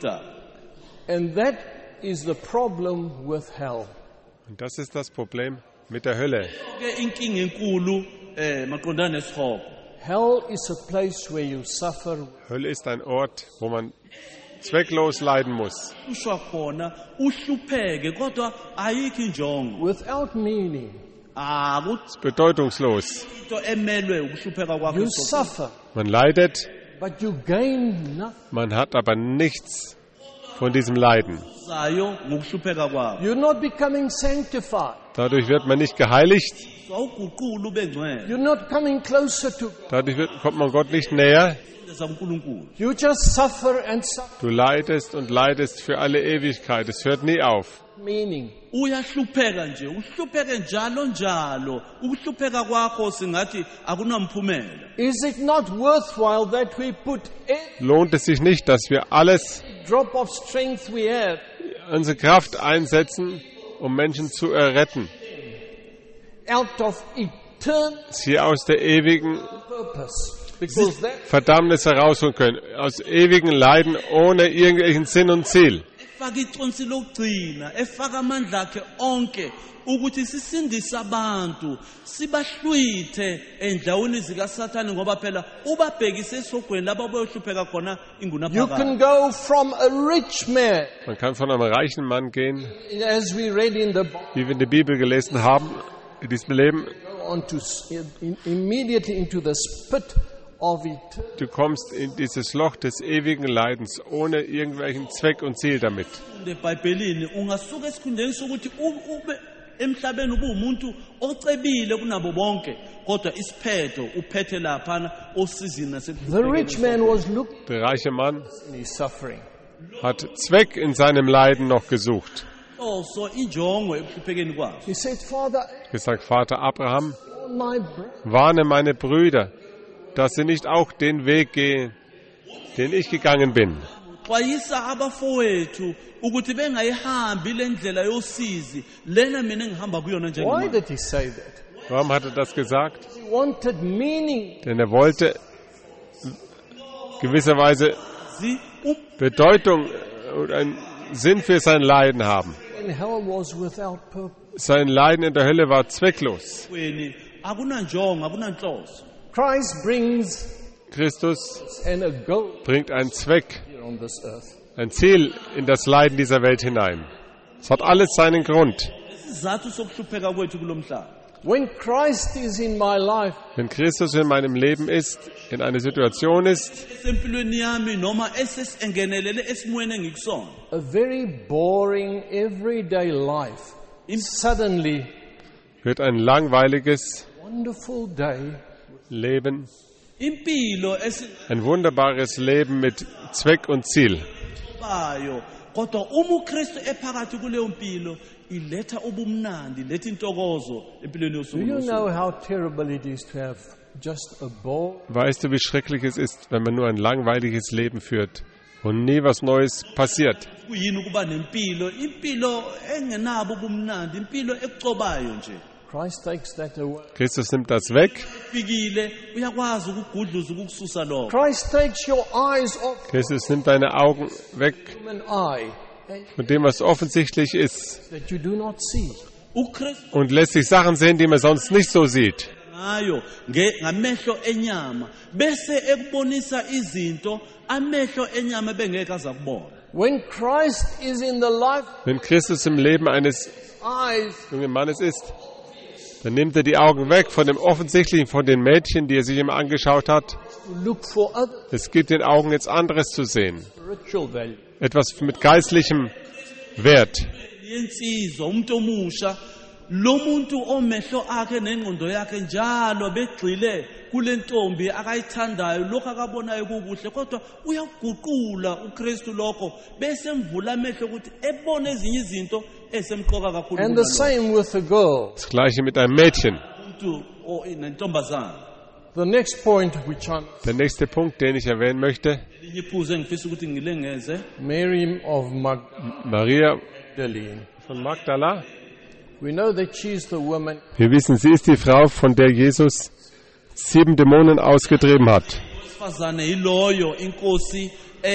And that is the problem with hell. Und das ist das Problem mit der Hölle. Ke inkinga enkulu maqondana nesihoko. Hell is a place where you suffer. Hölle ist ein Ort, wo man zwecklos leiden muss. ushwa khona uhlupheke kodwa ayikho injongo without meaning. akutho Bedeutungslos. emelwe ukuhlupheka kwakho You suffer, Man leidet, but you gain nothing. man hat aber nichts von diesem Leiden. zayo ngokuhlupheka kwakho You're not becoming sanctified. Dadurch wird man nicht geheiligt, awuguqula ube ngcwele You're not coming closer to God. dadurch kommt man Gott nicht näher. zaNkulunkulu You just suffer and suffer. Du leidest und leidest für alle Ewigkeit. Es hört nie auf. Meaning, uyahlupheka nje uhlupheke njalo ukuhlupheka kwakho singathi akunamphumela is it not worthwhile that we put every Lohnt es sich nicht, dass wir alles, drop of strength we have unsere Kraft einsetzen, um Menschen zu erretten, out of eternal sie aus der ewigen purpose? Because that Verdammnis herausholen können, aus ewigen Leiden ohne irgendwelchen Sinn und Ziel. efaka iconsi lokugcina efaka amandla akhe onke ukuthi sisindise abantu sibahlwithe endlawini zikaSathane ngoba phela ubabhekise esogweni lapho boyohlupheka khona you ingunaphakade can go from a rich man, Man kann von einem reichen Mann gehen, as we read in the Bible, wie wir in der Bibel gelesen haben, in diesem Leben. on to immediately into the spit of eternity. Du kommst in dieses Loch des ewigen Leidens ohne irgendwelchen Zweck und Ziel damit. eBhayibhelini ungasuka esikhundleni sokuthi ube emhlabeni ube umuntu ocebile kunabo bonke kodwa isiphetho uphethe laphana osizini The rich man was looking Der reiche Mann in his suffering. hat Zweck in seinem Leiden noch gesucht. so injongo ekuhluphekeni kwakhe He said, Father, Gesagt, Vater Abraham, all my brethren, warne meine Brüder, dass sie nicht auch den Weg gehen, den ich gegangen bin. xwayisa abafowethu ukuthi bengayihambi le ndlela yosizi lena mina engihamba kuyona why njengamanje did he say that? Warum hat er das gesagt? He wanted meaning. Denn er wollte gewisserweise Zi- Bedeutung und einen Sinn für sein Leiden haben. When hell was without purpose. Sein Leiden in der Hölle war zwecklos. umweni akunanjongo akunanhloso Christ brings Christus and a goal bringt einen Zweck, here on this earth. ein Ziel in das Leiden dieser Welt hinein. Es hat alles seinen Grund. isizathu sokuhlupheka kwethu kulo mhlaba When Christ is in my life, Wenn Christus in meinem Leben ist, in einer Situation ist, esempilweni yami noma engenelele esimweni engikusona a very boring, everyday life, suddenly, wird ein langweiliges wonderful day, Leben, impilo ein wunderbares Leben mit Zweck und Ziel. esibayo kodwa uma uKristu ephakathi kuleyo mpilo iletha ubumnandi iletha intokozo empilweni do yosuku you nosuku. know how terrible it is to have just a bore? Weißt du, wie schrecklich es ist, wenn man nur ein langweiliges Leben führt und nie was Neues passiert? kuyini ukuba nempilo impilo engenabo ubumnandi impilo ekucobayo nje Christ takes that away. Christus nimmt das weg. fikile uyakwazi ukugudluza ukukususa lokho Christ takes your eyes off Christus nimmt deine Augen weg human eye and von dem, was offensichtlich ist that you do not see. uKristu und lässt sich Sachen sehen, die man sonst nicht so sieht. ngayo ngamehlo enyama bese ekubonisa izinto amehlo enyama bengeke azakubona When Christ is in the life Wenn Christus im Leben eines eyes, jungen Mannes ist, dann nimmt er die Augen weg von dem Offensichtlichen, von den Mädchen, die er sich immer angeschaut hat. to look for other Es gibt den Augen jetzt anderes zu sehen. spiritual value. Etwas mit geistlichem Wert. yensizwa umuntu omusha lo muntu omehlo akhe nengqondo yakhe njalo begxile kule ntombi akayithandayo lokho akabonayo kukuhle kodwa uyaguqula uKristu lokho bese mvula amehlo ukuthi ebone ezinye izinto esemqoka kakhulu And the kunalokho. same with the girl. Das gleiche mit einem Mädchen. umuntu nentombazana The next point which Der nächste Punkt, den ich erwähnen möchte, elinye iphuzu engifisa ukuthi ngilengeze Mary of Maria Magdalene. von Magdala. We know that she's the woman Wir wissen, sie ist die Frau, von der Jesus 7 Dämonen ausgetrieben hat. wesifazane yiloyo inkosi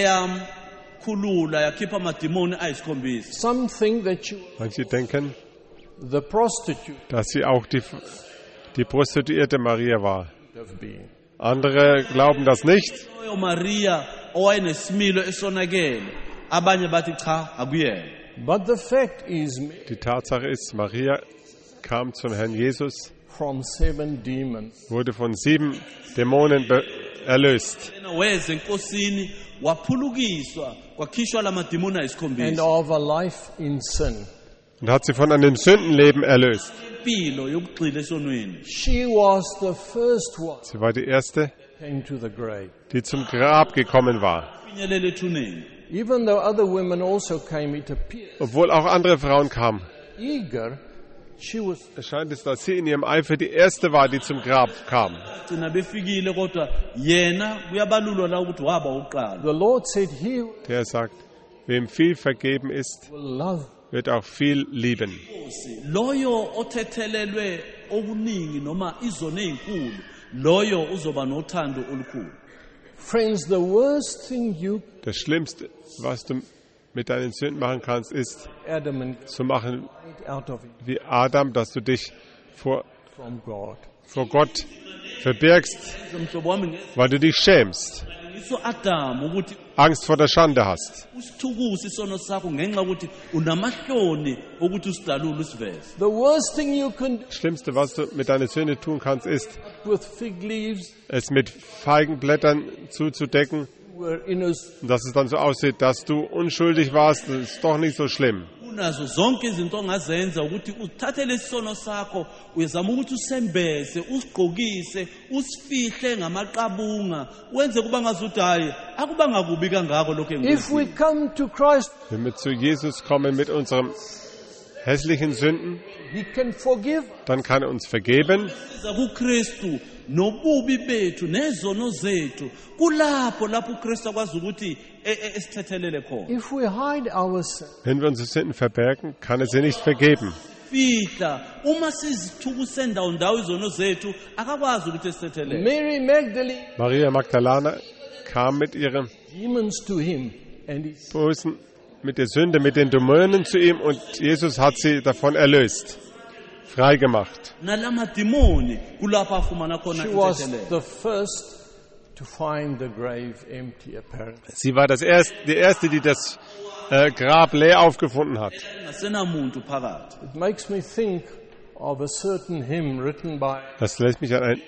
eyamkhulula yakhipha amadimoni ayisikhombisa some think that she Manche denken, the prostitute dass sie auch die Prostituierte Maria war. would have been. Andere glauben das nicht. loyo Maria owayenesimilo esonakele abanye bathi cha akuyena. But the fact is, Die Tatsache ist, Maria kam zum Herrn Jesus, from 7 demons. wurde von 7 Dämonen erlöst Yena weze enkosini waphulukiswa kwakhishwa lamadimoni And ayisikhombisa. of a life in sin. und hat sie von einem Sündenleben erlöst. Impilo yokugxila esonweni. She was the first one Sie war die erste, who came to the grave. die zum Grab gekommen war. Finyelela ethuneni. Even though other women also came, it appears Obwohl auch andere Frauen kamen. eager, she was Erscheint es, dass sie in ihrem Eifer die erste war, die zum Grab kam. Gcina befikile kodwa yena kuyabalulwa la ukuthi waba uqala. the Lord said he Der sagt, wem viel vergeben ist, will love. wird auch viel lieben. Loyo othethelelwe okuningi noma izono ezinkulu, loyo uzoba nothando olukhulu. Friends, the worst thing you Das Schlimmste, was du mit deinen Sünden machen kannst, ist, Adam and zu machen Eve out of it wie Adam, dass du dich vor from God. Gott verbirgst, Mhlobo wami weil du dich schämst, ngiso Adam ukuthi Angst vor der Schande hast. usithukuse isono sakho ngenxa ukuthi unamahloni ukuthi usidalule usiveze. The worst thing you can do Das Schlimmste, was du mit deiner Sünde tun kannst, ist, with fig leaves es mit Feigenblättern zuzudecken, were innocent. und dass es dann so aussieht, dass du unschuldig warst. Das ist doch nicht so schlimm. Unazo zonke izinto ongazenza ukuthi uthathe lesono sakho uyazama ukuthi usembeze usigqokise usifihle ngamaqabunga wenze kuba ngazuthi hayi akubanga kubi kangako lokho If we come to Christ, Wenn wir zu Jesus kommen mit unseren hässlichen Sünden, He can forgive. dann kann er uns vergeben. siza kuKristu nobubi bethu nezono zethu kulapho uKristu akwazi ukuthi esithethelele khona. If we hide our sin, Wenn wir unsere Sünden verbergen, kann er sie nicht vergeben. Fihla uma sizithukuse ndawo izono zethu akakwazi ukuthi esithethelele. Mary Magdalene, Maria Magdalena kam mit ihren demons to him, and he said, Bösen, mit der Sünde, mit den Dämonen zu ihm, und Jesus hat sie davon erlöst, frei gemacht. Nalamadimoni kulapho afumana khona she was isithethelele. the first to find the grave empty, apparently. Sie war die erste, die das Grab leer aufgefunden hat. Ngasenamuntu phakathi. It makes me think of a certain hymn written by Das lässt mich an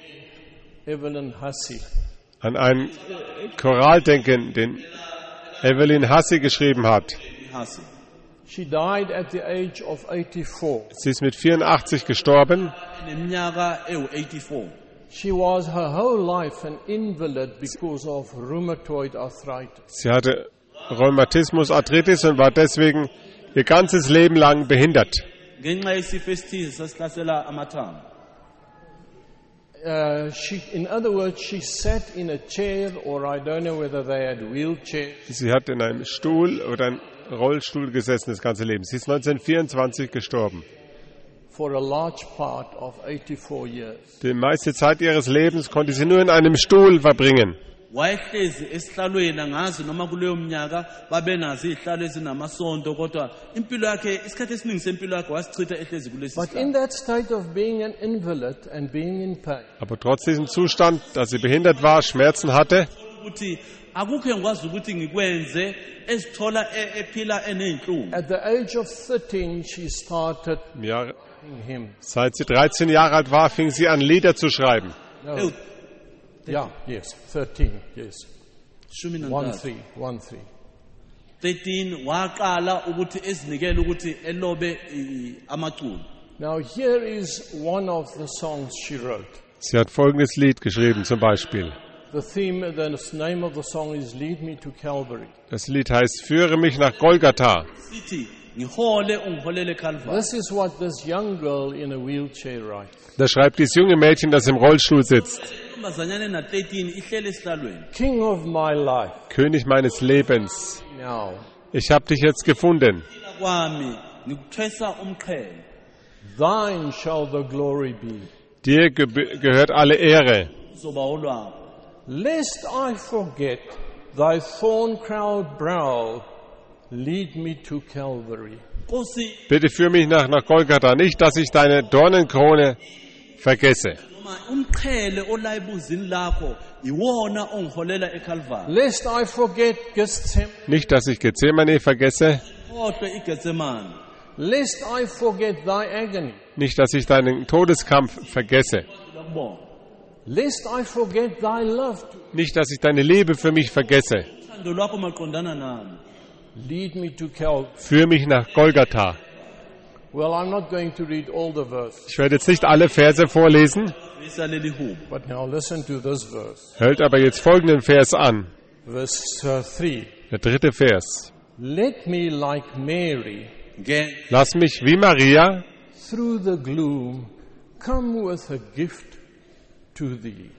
Evelyn Hussey. einen Choral denken, den Evelyn Hussey geschrieben hat. Hasi. She died at the age of 84. Sie ist mit 84 gestorben. Neminyaka ewu-84. She was her whole life an invalid because of rheumatoid arthritis. Sie hatte Rheumatismus, Arthritis und war deswegen ihr ganzes Leben lang behindert. Ngenxa yesifo esithize sasihlasela amathambo. In other words, she sat in a chair, or I don't know whether they had wheelchairs. Sie hat in einem Stuhl oder einem Rollstuhl gesessen das ganze Leben. Sie ist 1924 gestorben. For a large part of 84 years. Die meiste Zeit ihres Lebens konnte sie nur in einem Stuhl verbringen. Wayehlezi esihlalweni angazi noma kuleyo mnyaka babenazo izihlalo ezinamasonto kodwa impilo yakhe isikhathi esiningi sempilo yakhe wasichitha ehlezi kulesi But in sihlalo. that state of being an invalid and being in pain, Aber trotz diesem Zustand, dass sie behindert war, Schmerzen hatte, Ukuthi akukho engikwazi ukuthi ngikwenze ezithola ephila eneyinhlungu. at the age of 13, she started im Jahr, singing hymns. seit sie 13 Jahre alt war, fing sie an, Lieder zu schreiben. No. Yeah, yes, 13, yes. Shumi 1-3, 1-3. 13 waqala ukuthi ezinikele ukuthi elobe amaculo. Now here is one of the songs she wrote. Sie hat folgendes Lied geschrieben, zum Beispiel. The name of the song is Lead Me to Calvary. Das Lied heißt, Führe mich nach Golgatha. Sithi ngihole ungiholele eCalvary. This is what this young girl in a wheelchair writes. Da schreibt dieses junge Mädchen, das im Rollstuhl sitzt. Intombazanyana na 13 ihlele esihlalweni. King of my life, König meines Lebens, now ich habe dich jetzt gefunden. Kwami ngikuthwesa umqhele. thine shall the glory be. Dir gehört alle Ehre. Uzoba olwabo. Lest I forget thy thorn-crowned brow, lead me to Calvary. Nkosi Bitte führ mich nach Golgatha, nicht, dass ich deine Dornenkrone vergesse. noma umqhele ola ebunzini lakho iwona ongiholela eCalvary. Lest I forget Gethsemane. Nicht, dass ich Gethsemane vergesse. Kodwa iGetsemane. Lest I forget thy agony. Nicht, dass ich deinen Todeskampf vergesse. Lokubonga. Lest I forget thy love. Nicht, dass ich deine Liebe für mich vergesse. Uthando lwakho maqondana nami. Lead me to Calvary. Führ mich nach Golgatha. Well, I'm not going to read all the verse, Ich werde jetzt nicht alle Verse vorlesen, Isaleli hubo. but now listen to this verse. hört aber jetzt folgenden Vers an. Verse 3. Der 3. Vers. Let me like Mary Lass mich wie Maria through the gloom come with a gift to thee.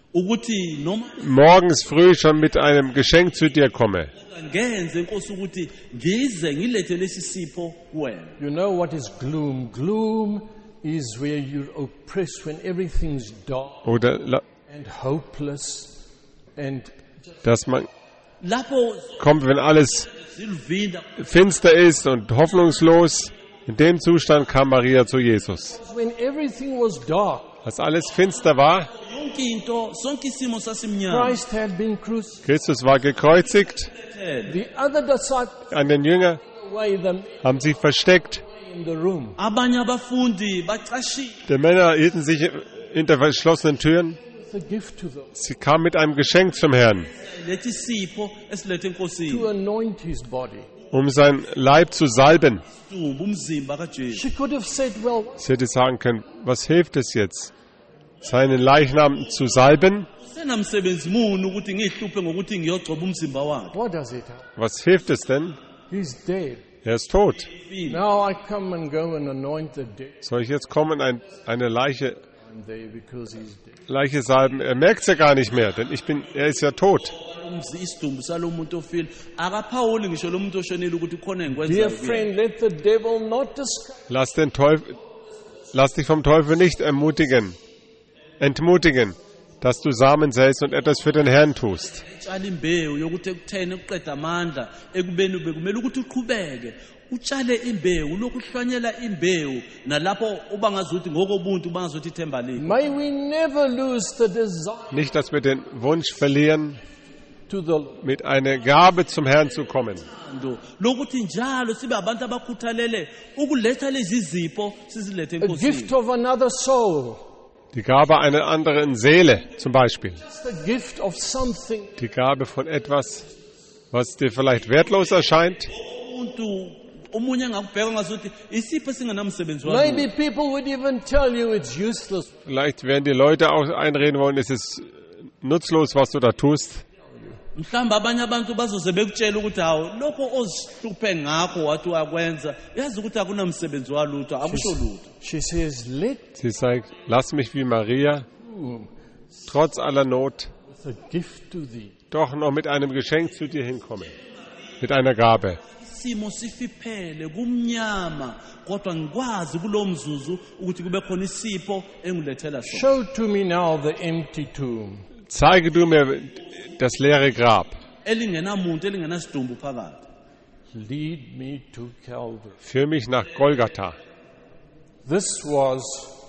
Ukuthi noma morgens früh schon mit einem Geschenk zu dir komme. ngenze Nkosi ukuthi ngize ngilethe lesi sipho kuwena. You know what is gloom? Gloom is where you're oppressed when everything's dark Oder and hopeless and dass man Lapho kommt, wenn alles silvinda finster ist und hoffnungslos. In dem Zustand kam Maria zu Jesus. when everything was dark. Als alles finster war, yonke into sonke isimo sasimnyama. Christ had been crucified. Christus war gekreuzigt, The other disciples an den Jünger away them haben sich versteckt. in the room. Abanye abafundi bacashile Die Männer hielten sich hinter verschlossenen Türen. With a gift to them Sie kamen mit einem Geschenk zum Herrn, lethi sipho esilethe enkosini. to anoint his body. um sein Leib zu salben. Dumba umzimba kaJesu. She could have said, well, Sie hätte sagen können, was hilft es jetzt, seinen Leichnam zu salben? Senamsebenzi muni ukuthi ngihluphe ngokuthi ngiyogcoba umzimba wakhe. what does it have? Was hilft es denn? He's dead. Er ist tot. Now I come and go and anoint the dead. Soll ich jetzt kommen, eine Leiche I'm there because he's dead. salben? Er merkt es ja gar nicht mehr, denn er ist ja tot. Isidumbu salomuntu ofile akaphawuli ngisho lo muntu oshonile ukuthi khona Dear engikwenzayo. friend, let the devil not discourage. Lass dich vom Teufel nicht entmutigen, dass du Samen säst und etwas für den Herrn tust. Utshala imbewu yokuthi ekutheni ukuqeda amandla ekubeni ube kumele ukuthi uqhubeke utshale imbewu lokuhlwanyela imbewu nalapho ubangazuthi ngokobuntu bangazuthi ithemba likho. May we never lose the desire Nicht, dass wir den Wunsch verlieren, to the mit einer Gabe zum Herrn zu kommen. Lokuthi njalo sibe abantu abakhuthalele ukuletha lezi zipho sizilethe a gift enkosini. of another soul. Die Gabe einer anderen Seele zum Beispiel. It's the gift of something. Die Gabe von etwas, was dir vielleicht wertlos erscheint. Umuntu omunye angakubheka ngazuthi isipho singenamsebenzi Maybe wakho. people would even tell you it's useless. Vielleicht werden die Leute auch einreden wollen, es ist nutzlos, was du da tust. Mhlawumbe abanye abantu bazoze bekutshela ukuthi hawo lokho ozihluphe ngakho wathi uyakwenza yazi ukuthi akunamsebenzi walutho akusho lutho. She says, let Sie sagt, lass mich wie Maria, trotz aller Not, the gift to thee. doch noch mit einem Geschenk zu dir hinkommen. Mit einer Gabe. Isimo sifiphele kumnyama kodwa ngikwazi kulo mzuzu ukuthi kube khona isipho engilethela sona. Show to me now the empty tomb. Zeige du mir das leere Grab. Elingenamuntu elingenasidumbu phakathi. Lead me to Calvary. Führ mich nach Golgatha. This was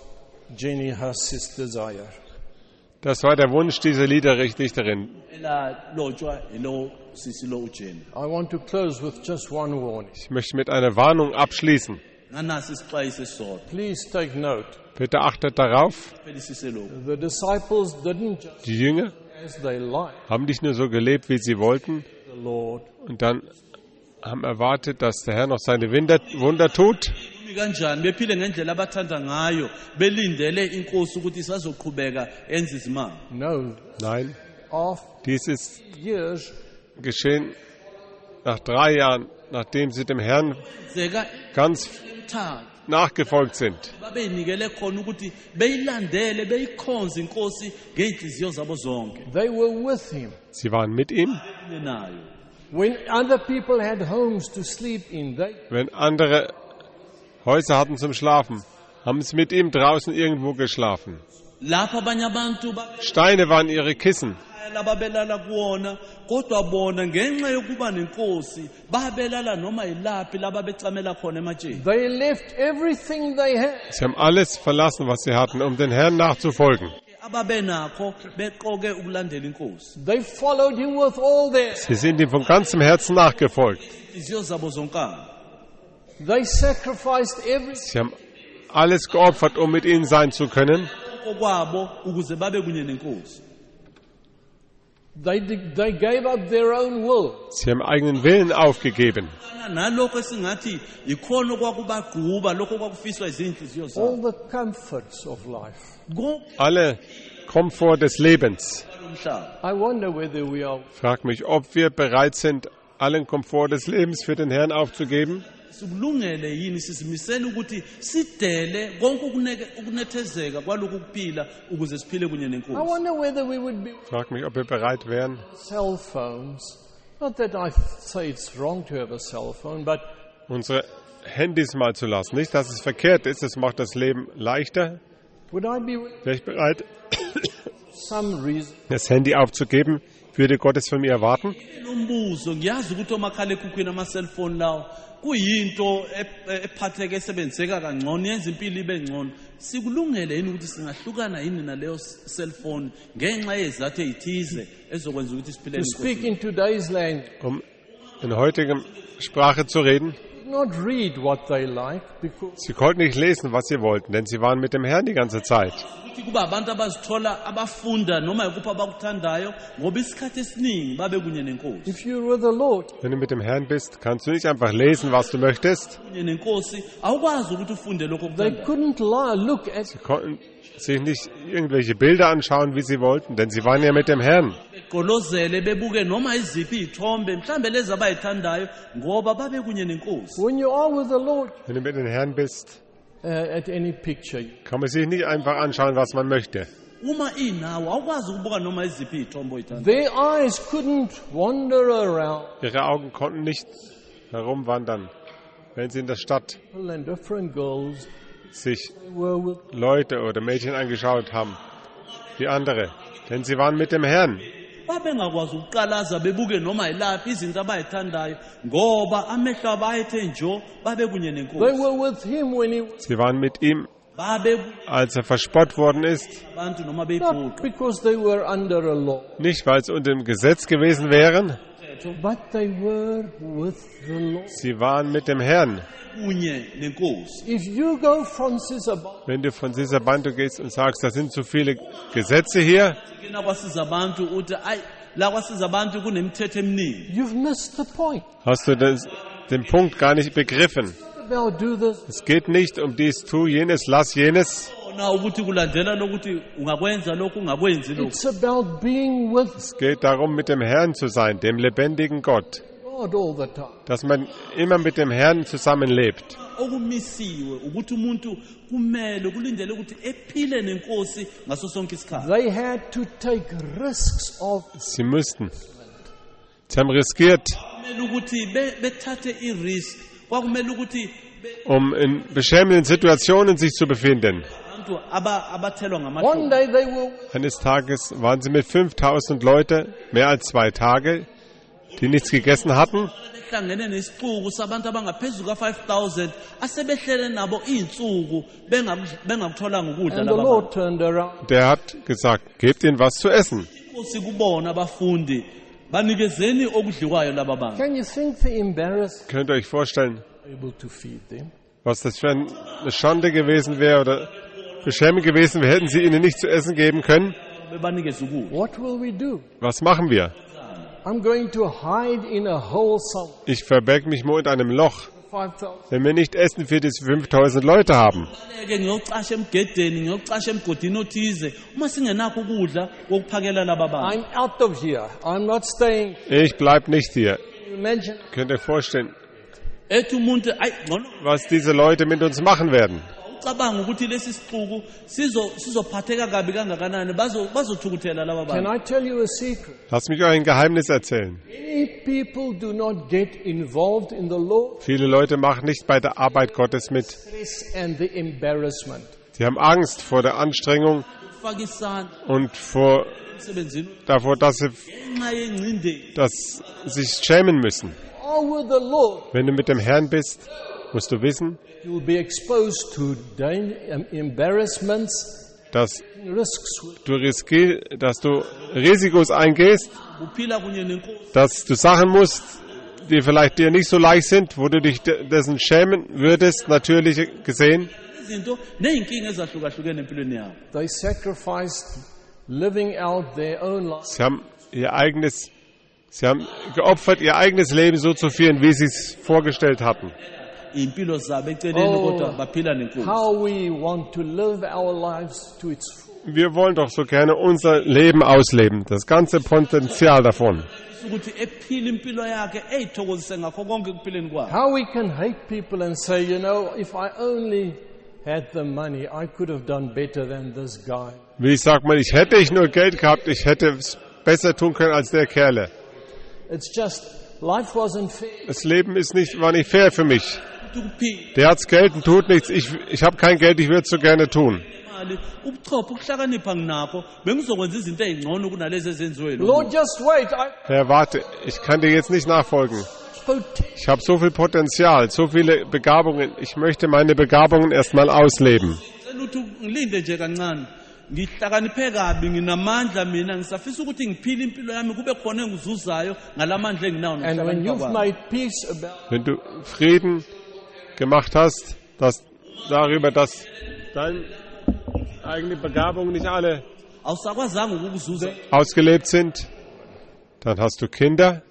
Jenny Huss's desire. Das war der Wunsch dieser Liederdichterin. Elalotshwa ilo sisi lo uJeni. I want to close with just one warning. Ich möchte mit einer Warnung abschließen. Nanasi isixwayiso esisodwa. Please take note. Bitte achtet darauf, Phelisise lokho. The disciples didn't just die Jünger as they liked haben nicht nur so gelebt, wie sie wollten, the Lord. und dann haben erwartet, dass der Herr noch seine Wunder tut. Kanjani bephile ngendlela abathanda ngayo belindele inkosi ukuthi isazoqhubeka enze izimanga. No. Nein, After dies ist years, geschehen nach 3 Jahren, nachdem sie dem Herrn Zeka ganz Tag nachgefolgt sind. babenikele khona ukuthi beyilandele beyikhonza inkosi ngeenhliziyo zabo zonke. they were with him. Sie waren mit ihm. Nayo. When other people had homes to sleep in, Wenn andere Häuser hatten zum Schlafen, haben sie mit ihm draußen irgendwo geschlafen. Lapha abanye abantu Steine waren ihre Kissen. lababelala kuwona kodwa bona ngenxa yokuba nenkosi babelala noma yilaphi lababecamela khona ematsheni. They left everything they had. Sie haben alles verlassen, was sie hatten, um den Herrn nachzufolgen. Ababenakho beqoke ukulandela inkosi. They followed him with all their. Sie sind ihm von ganzem Herzen nachgefolgt. Izio zabo zonkana. They sacrificed everything. Sie haben alles geopfert, um mit ihnen sein zu können. Okwabo ukuze babe kunye nenkosi. They gave up their own will. Sie haben eigenen Willen aufgegeben. Nalokho esingathi ikhono kwakubagquba lokho kwakufiswa izinhliziyo zabo. All the comforts of life. Alle Komfort des Lebens. I wonder whether we are. Frag mich, ob wir bereit sind, allen Komfort des Lebens für den Herrn aufzugeben. Sikulungele yini sisimisela ukuthi sidele konke ukunethezeka kwalokhu kuphila ukuze siphile kunye I nenkosi. wonder whether we would be. Frag mich, ob wir bereit wären, Cell phones. Not that I say it's wrong to have a cell phone, but unsere Handys mal zu lassen. Nicht, dass es verkehrt ist, es macht das Leben leichter. would I be Wäre ich bereit, some reason? das Handy aufzugeben? Würde Gott es von mir erwarten? Umbuzo ngiyazi ukuthi omakhalekhukhwini ama-cellphone lawo kuyinto ephatheke esebenziseka kangcono yenza impilo ibe ngcono. Sikulungele yini ukuthi singahlukana yini naleyo cellphone ngenxa yezathu ezithize ezokwenza ukuthi siphile To speak nenkosi. in today's language, Um in heutiger Sprache zu reden. not read what they like because Sie konnten nicht lesen, was sie wollten, denn sie waren mit dem Herrn die ganze Zeit. Ukuthi kuba abantu abazithola abafunda noma yikuphi abakuthandayo ngoba isikhathi esiningi babe kunye nenkosi. if you're with the Lord, Wenn du mit dem Herrn bist, kannst du nicht einfach lesen, was du möchtest. Kunye nenkosi awukwazi ukuthi ufunde lokho they okuthandayo. couldn't lie, look at. Sie konnten sich nicht irgendwelche Bilder anschauen, wie sie wollten, denn sie waren ja mit dem Herrn. Begqolozele bebuke noma iziphi izithombe mhlambe lezi abayithandayo ngoba babe kunye nenkosi. When you are with the Lord, Wenn du mit dem Herrn bist, at any picture, kann man sich nicht einfach anschauen, was man möchte. Uma inawo awukwazi ukubuka noma iziphi izithombe oyithandayo. their eyes couldn't wander around Ihre Augen konnten nicht herumwandern, wenn sie in der Stadt and different girls. sich They were with. Leute oder Mädchen angeschaut haben, wie andere. Denn sie waren mit dem Herrn. Babengakwazi ukuqalaza bebuke noma yilaphi izinto abayithandayo ngoba amehlo abayethe njo babe kunye They nenkosi. were with him when he. Sie waren mit ihm, Babe als er verspott worden ist. abantu noma Not beyibhuqa. because they were under a law, Nicht, weil sie unter dem Gesetz gewesen wären. but they were with the Lord. Sie waren mit dem Herrn. Kunye nenkosi. If you go from Sisaba, Wenn du von dieser Bande gehst und sagst, da sind zu viele Gesetze hier, Kina kwasiza abantu uthi ayi la kwasiza abantu kunemithetho eminingi. you've missed the point. hast du den Punkt gar nicht begriffen. About do this. Es geht nicht um dies, tu jenes, lass jenes. Na ukuthi kulandela lokuthi ungakwenza lokhu ungakwenzi lokhu. It's about being with Es geht darum, mit dem Herrn zu sein, dem lebendigen Gott. God all the time. Dass man immer mit dem Herrn zusammenlebt. Okumisiwe ukuthi umuntu kumele kulindele ukuthi ephile nenkosi ngaso sonke isikhathi. They had to take risks of. Sie mussten. Sie haben riskiert, Kumele ukuthi bethathe i-risk. Kwakumele ukuthi um in beschämenden Situationen sich zu befinden. abantu abathelwa One ngamathumba. day they were. Eines Tages waren sie mit 5000 Leute, mehr als 2 Tage, die nichts gegessen hatten. Behlangene nesixuku sabantu abangaphezulu ka-5,000 asebehlele nabo iy'nsuku bengakutholanga ukudla And the laba Lord bantu. turned around. Der hat gesagt, gebt ihnen was zu essen. Inkosi kubona abafundi banikezeni okudliwayo laba bantu. Can you think the embarrassed Könnt ihr euch vorstellen, able to feed them? was das für eine Schande gewesen wäre oder beschämend gewesen wäre, hätten sie ihnen nicht zu essen geben können? Bebanikeza ukudla. What will we do? Was machen wir? I'm going to hide in a hole somewhere. Ich verberge mich nur in einem Loch, 5,000. wenn wir nicht Essen für diese 5000 Leute haben. Ke ngiyocasha emgedeni ngiyocasha emgodini othize uma singenakho ukudla kokuphakela laba bantu. I'm out of here. I'm not staying. Ich bleib nicht hier. Imagine. Könnt ihr euch vorstellen, Ethi umuntu ayi ngcono was diese Leute mit uns machen werden? ucabanga ukuthi lesi sixuku sizophatheka kabi kangakanani bazothukuthela laba Can bantu. I tell you a secret? Lass mich euch ein Geheimnis erzählen. Many people do not get involved in the law, Viele Leute machen nicht bei der Arbeit Gottes mit. stress, and the embarrassment. Sie haben Angst vor der Anstrengung Fakisana und vor davor, dass sie sich schämen müssen. Are with the Lord, Wenn du mit dem Herrn bist, musst du wissen, you will be exposed to embarrassments, dass risks. du Risikos eingehst, dass du Sachen musst, die vielleicht dir nicht so leicht sind, wo du dich dessen schämen würdest, natürlich gesehen. They sacrificed living out their own lives. Sie haben geopfert, ihr eigenes Leben so zu führen, wie sie es vorgestellt hatten. How we want to live our lives to its full. Wir wollen doch so gerne unser Leben ausleben, das ganze Potenzial davon. How we can hate people and say, you know, if I only had the money, I could have done better than this guy. Wie sagt man, hätte ich nur Geld gehabt, ich hätte es besser tun können als der Kerle. It's just, life wasn't fair. Das Leben war nicht fair für mich. Der hat's Geld und tut nichts. Ich habe kein Geld, ich würde es so gerne tun. Lord, just wait. Herr, warte, ich kann dir jetzt nicht nachfolgen. Ich habe so viel Potenzial, so viele Begabungen. Ich möchte meine Begabungen erstmal ausleben. Ngihlakaniphe kabi nginamandla mina ngisafisa ukuthi ngiphile impilo yami kube khona engizuzayo ngalamandla enginawo Wenn du Frieden gemacht hast, dass deine eigene Begabungen nicht alle ausgelebt sind, dann hast du Kinder.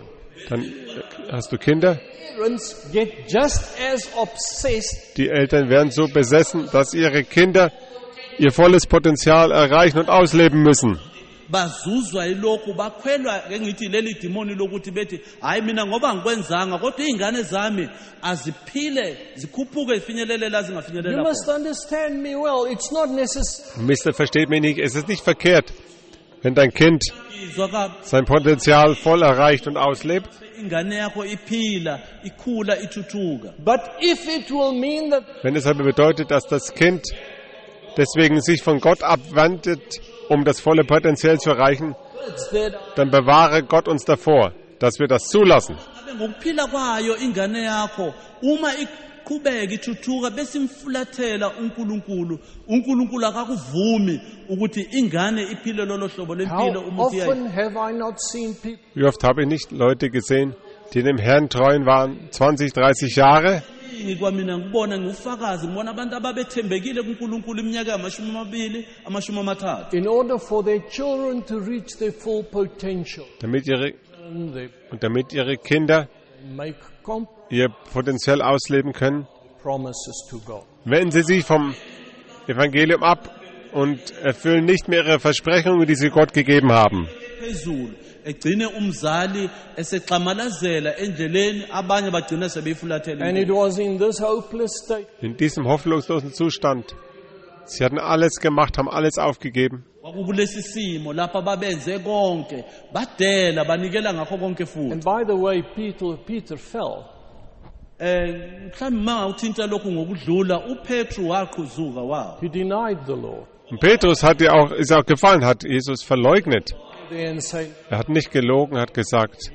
Die Eltern werden so besessen, dass ihre Kinder ihr volles Potenzial erreichen und ausleben müssen. bazuzwa ilokhu bakhwelwa ke ngithi leli demoni lokuthi bethi hayi mina ngoba ngikwenzanga kodwa izingane zami aziphile zikhuphuke zifinyelele la zingafinyelela. You must understand me well. It's not necessary. Mister, versteht mich nicht. Es ist nicht verkehrt, wenn dein Kind sein Potenzial voll erreicht und auslebt. Ingane yakho iphila ikhula ithuthuka. But if it will mean that wenn es aber bedeutet, dass das Kind deswegen sich von Gott abwendet, um das volle Potenzial zu erreichen, dann bewahre Gott uns davor, dass wir das zulassen. Ngokuphila kwayo ingane yakho uma iqhubeka ithuthuka bese imfulathela uNkulunkulu akakuvumi ukuthi ingane iphile lolo hlobo lempilo umuntu yayo. How often have I not seen people? Wie oft habe ich nicht Leute gesehen, die dem Herrn treuen waren, 20, 30 Jahre? Ngikwamina ngibona ngufakazi ngibona abantu ababethembekile kuNkulunkulu iminyaka yamashumi 20 amashumi 3. In order for their children to reach their full potential, damit ihre Kinder ihr Potenzial ausleben können, wenden sie sich vom Evangelium ab und erfüllen nicht mehr ihre Versprechungen, die sie Gott gegeben haben. Egcine umzali esexamalazela endleleni abanye bagcina sebefulathela. And it was in this hopeless state. In diesem hoffnungslosen Zustand. Sie hatten alles gemacht, haben alles aufgegeben. Kwakulesi simo lapha babenze konke badela banikela ngakho konke futhi. And by the way, Peter fell. Mhlawumbe uthinta lokhu ngokudlula uPetru waqhuzuka wa. He denied the Lord. Und Petrus ist auch gefallen, hat Jesus verleugnet. Er hat nicht gelogen, hat gesagt,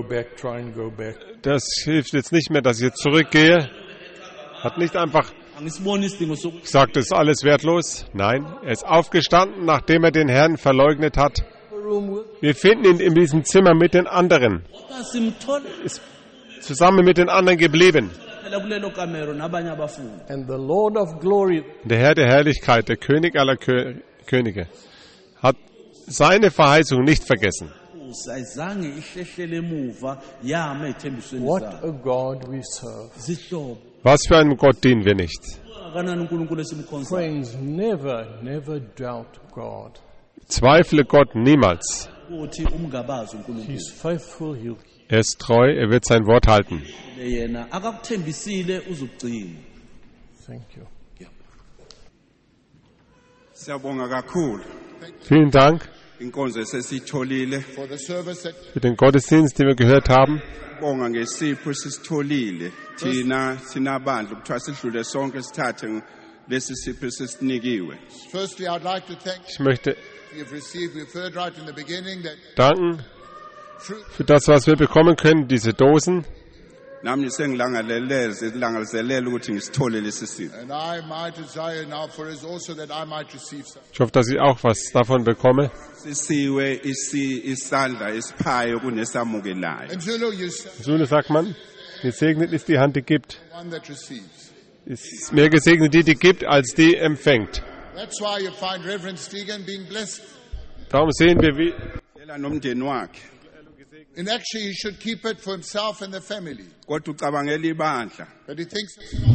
das hilft jetzt nicht mehr, dass ich jetzt zurückgehe. Hat nicht einfach gesagt, es ist alles wertlos. Nein, er ist aufgestanden, nachdem er den Herrn verleugnet hat. Wir finden ihn in diesem Zimmer mit den anderen. Ist zusammen mit den anderen geblieben. And the Lord of glory, der Herr der Herrlichkeit, der König aller Könige, hat seine Verheißung nicht vergessen. What a God we serve. Was für einen Gott dienen wir nicht? Friends, never doubt God. Zweifle Gott niemals. He's faithful, er ist treu, er wird sein Wort halten. Thank you. Vielen Dank für den Gottesdienst, den wir gehört haben. Ich möchte danken für das, was wir bekommen können, diese Dosen. Nami sengilangazelela ukuthi ngisithole lesi sipho. And my desire now for is also that I might receive some. Ich hoffe, dass ich auch was davon bekomme. Sisiwe isandla esiphayo kunesamukelayo. In Zulu, you say, In Zulu sagt man, gesegnet ist die Hand, die gibt. one that receives. Es ist mehr gesegnet die, die gibt, als die empfängt. That's why you find Reverend Stephen being blessed. Darum sehen wir, wie Ela nomndeni wakhe. And actually, he should keep it for himself and the family. Kodwa ucabangela ibandla. But he thinks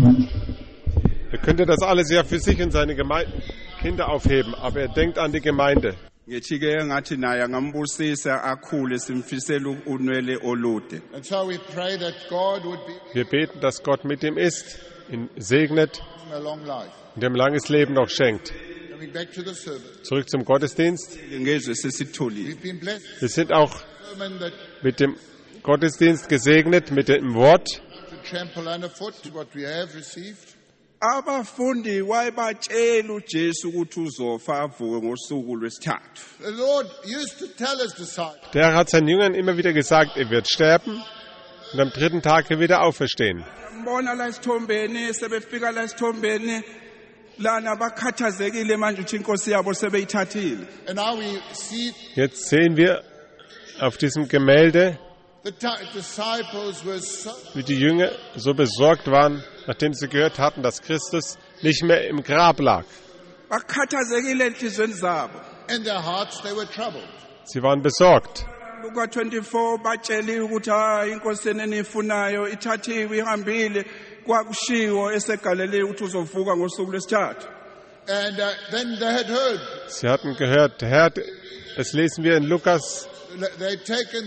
er könnte das alles ja für sich und seine Kinder aufheben, aber er denkt an die Gemeinde. Ngithi-ke engathi naye angambusisa akhule simfisela unwele olude. and so we pray that God would be Wir beten, dass Gott mit ihm ist, ihn segnet him a long life. und ihm langes Leben noch schenkt. Coming back to the service, Zurück zum Gottesdienst. Ngezwe sesitholile. we've been blessed. Wir sind auch Sermon that mit dem Gottesdienst gesegnet, mit dem Wort. to trample underfoot what we have received. Abafundi wayebatshela uJesu ukuthi uzofa avuke ngosuku lwesithathu. The Lord used to tell his disciples, Der hat seinen Jüngern immer wieder gesagt, er wird sterben und am dritten Tag wieder auferstehen. Mbona la isithombeni sebefika la isithombeni lana bakhathazekile manje uthi inkosi yabo sebeyithathile. and now we see Jetzt sehen wir auf diesem Gemälde, the disciples were so wie die Jünger so besorgt waren, nachdem sie gehört hatten, dass Christus nicht mehr im Grab lag. Bakhathazekile enhlizweni zabo. in their hearts they were troubled. Sie waren besorgt. Luka 24 batsheliwe ukuthi hayi inkosi enenifunayo ithathiwe ihambile kwakushiwo eseGalileya ukuthi uzovuka ngosuku lwesithathu. And then they had heard, Sie hatten gehört, der Herr, das lesen wir in Lukas, they'd taken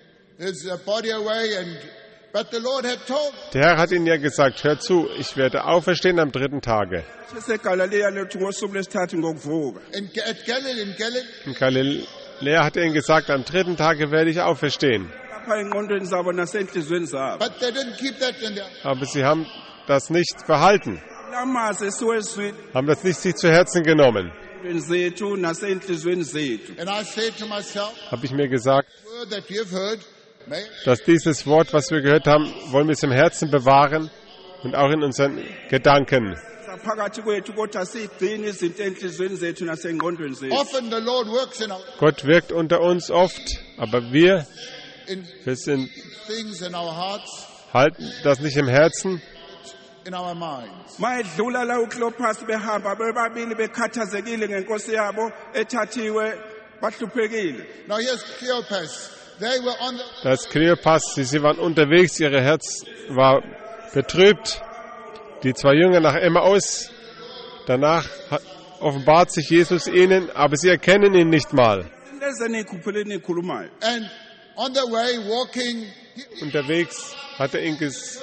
his body away, but the Lord had told der Herr hat ihnen ja gesagt, hör zu, ich werde auferstehen am dritten Tage. eseGalileya lethi ngosuku lwesithathu ngokuvuka. at Galilee, In Galiläa hat er ihnen gesagt, am dritten Tage werde ich auferstehen. Lapha engqondweni zabo nasenhlizweni zabo. but they didn't keep that in their. Aber sie haben das nicht verhalten, Lamaze siwezwini haben das nicht sich zu Herzen genommen. zethu nasenhlizweni zethu. And I said to myself, Habe ich mir gesagt, word that you've heard, may dass dieses Wort, was wir gehört haben, wollen wir es im Herzen bewahren und auch in unseren Gedanken. Phakathi kwethu kodwa sigcine izinto enhlizweni zethu nasengqondweni zethu. often the Lord works in Gott wirkt unter uns oft, aber wir in sind, things in our hearts, halten das nicht im Herzen. in our minds. Mayedlula la uCleopas behamba bebabili bekhathazekile ngenkosi yabo ethathiwe bahluphekile. Now here's Cleopas. They were on the Das Kleopas, sie waren unterwegs, ihr Herz war betrübt. Die zwei Jünger nach Emmaus, danach offenbart sich Jesus ihnen, aber sie erkennen ihn nicht mal. Leze nikhuphele nikhulumayo. and on the way walking, he Unterwegs hat er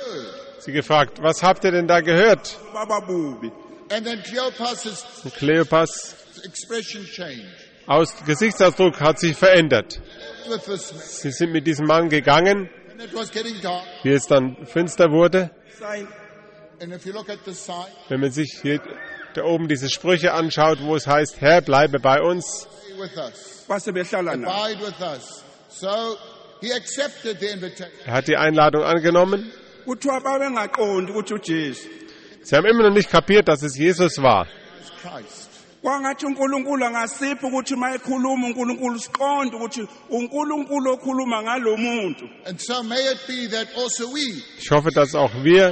sie gefragt, was habt ihr denn da gehört? Baba bubi. and then Cleopas' Und Kleopas expression changed Gesichtsausdruck hat sich verändert. with this man. Sie sind mit diesem Mann gegangen, And it was getting dark. wie es dann finster wurde. Sein And if you look at the sign, Wenn man sich hier da oben diese Sprüche anschaut, wo es heißt, Herr, bleibe bei uns, stay with us, base behlala naye. abide with us. So he accepted the invitation. er hat die Einladung angenommen. Kuthiwa babengaqondi ukuthi uJesu. Sie haben immer noch nicht kapiert, dass es Jesus war. It's Christ. Kwangathi uNkulunkulu angasiphi ukuthi mayekhuluma uNkulunkulu siqonde ukuthi uNkulunkulu okhuluma ngalo muntu. And so may it be that also we, Ich hoffe, dass auch wir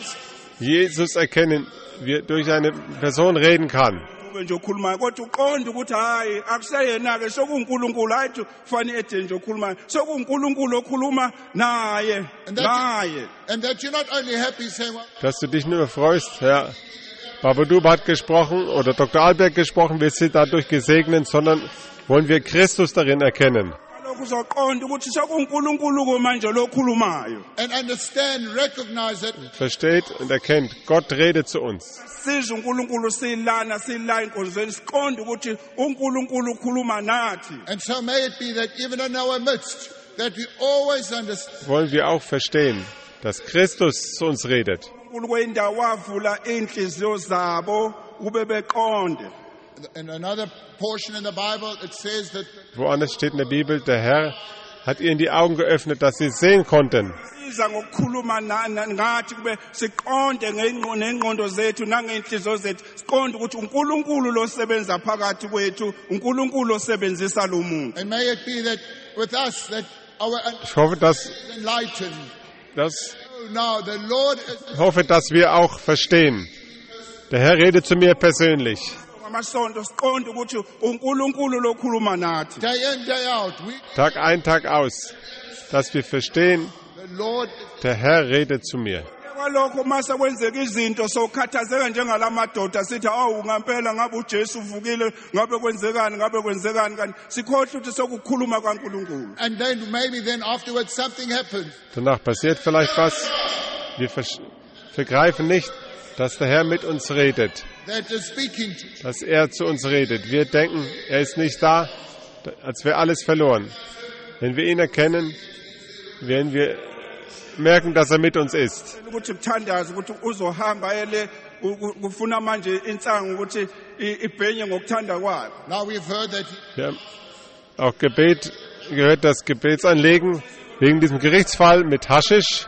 Jesus erkennen, wie er durch eine Person reden kann. Ube nje okhulumayo kodwa uqonde ukuthi hayi akuseyena ke sokuNkulunkulu hayi kufanele ede nje okhulumayo sokuNkulunkulu okhuluma naye and naye. that you're not only happy saying, well, Dass du dich nur freust, Herr Babadub hat gesprochen oder Dr. Albert gesprochen, wir sind dadurch gesegnet, sondern wollen wir Christus darin erkennen. Lokhu uzoqonda ukuthi sokuNkulunkulu manje lokhulumayo. and understand, recognize that Versteht und erkennt, Gott redet zu uns. Siza uNkulunkulu silana sila inkonzweni siqonde ukuthi uNkulunkulu ukhuluma nathi. and so may it be that even in our midst, that we always understand Wollen wir auch verstehen, dass Christus zu uns redet. uNkulunkulu kwindawo wavula inhliziyo zabo ube beqonde. in another portion in the Bible, it says that Woanders steht in der Bibel, der Herr hat ihnen die Augen geöffnet, dass sie sehen konnten. siza ngokukhuluma ngathi kube siqonde ngengqondo zethu nangenhliziyo zethu siqonde ukuthi uNkulunkulu lo sebenza phakathi kwethu uNkulunkulu osebenzisa lo muntu. and may it be that with us that our Ich hoffe, dass enlightened. Now the Lord is wir auch verstehen. Der Herr redet zu mir persönlich. Amasonto siqonde ukuthi uNkulunkulu lo khuluma nathi. day in, day out. Tag ein, Tag aus. Dass wir verstehen, The Lord der Herr redet zu mir. Kwalokho mase kwenzeka izinto sokhathazeka njengalamadoda sithi ngampela ngabe uJesu uvukile ngabe kwenzekani kanti sikhohle ukuthi sokukhuluma kaNkulunkulu. and then maybe then afterwards something happens. Danach passiert vielleicht was. Wir vergreifen nicht, dass der Herr mit uns redet. That is speaking to Dass er zu uns redet. Wir denken, er ist nicht da, als wäre alles verloren. Wenn wir ihn erkennen, werden wir merken, dass er mit uns ist. Ukuthi kuthandaza ukuthi uzohamba ele kufuna manje insangu ukuthi ibhenye ngokuthanda kwayo. Now we've heard that Wir haben auch gehört, das Gebetsanliegen wegen diesem Gerichtsfall mit Haschisch.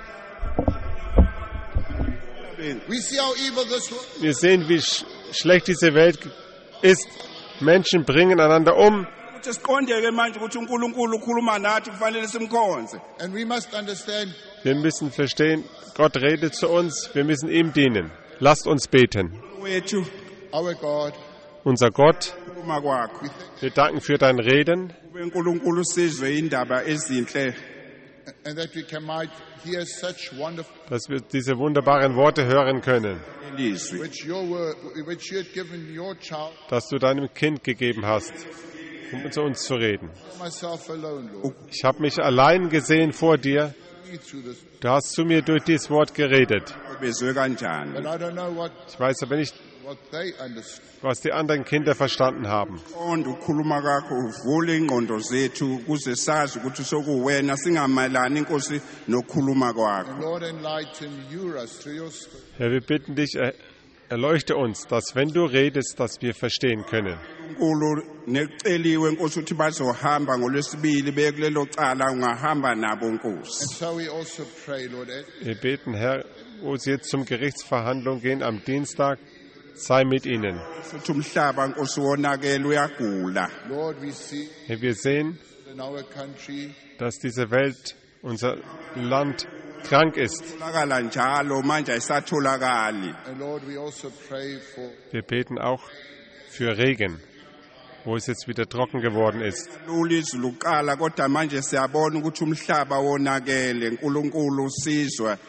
we see how evil this world Wir sehen, wie schlecht diese Welt ist. Menschen bringen einander um. Ukuthi siqondeke manje ukuthi uNkulunkulu ukhuluma nathi kufanele simkhonze. and we must understand Wir müssen verstehen, Gott redet zu uns. Wir müssen ihm dienen. Lasst uns beten. Wethu our God. Unser Gott, ukhuluma kwakho. wir danken für dein Reden, Ube uNkulunkulu sizwe indaba ezinhle. And that we might hear such wonderful, dass wir diese wunderbaren Worte hören können, Elizwi. which you had given your child, dass du deinem Kind gegeben hast, um zu uns zu reden. myself alone, Lord, Ich habe mich allein gesehen vor dir. me through this. Du hast zu mir durch dieses Wort geredet. Bezwe kanjani. But I don't know what Ich weiß aber nicht, they understood. was die anderen Kinder verstanden haben. Und ukhuluma kakho uvule ingqondo zethu kuze sazi ukuthi sokuwena singamalani inkosi nokukhuluma kwakho. Lord, enlighten us through your Spirit. Herr, wir bitten dich, erleuchte uns, dass wenn du redest, dass wir verstehen können. uNkulunkulu neceliwe inkosi ukuthi bazohamba ngolwesibili bekulelo cala ungahamba nabo Nkosi. And so we also pray, Lord, Wir beten, Herr, wo sie jetzt zum Gerichtsverhandlung gehen am Dienstag, sei mit ihnen. Futhi umhlaba Nkosi wonakele uyagula. Lord, we see Herr, wir sehen, in our country dass diese Welt, unser Land, krank ist. Tholakala njalo manje ayisatholakali. and Lord, we also pray for Wir beten auch für Regen, wo es jetzt wieder trocken geworden ist. Lula izulu qala kodwa manje siyabona ukuthi umhlaba wonakele. uNkulunkulu sizwe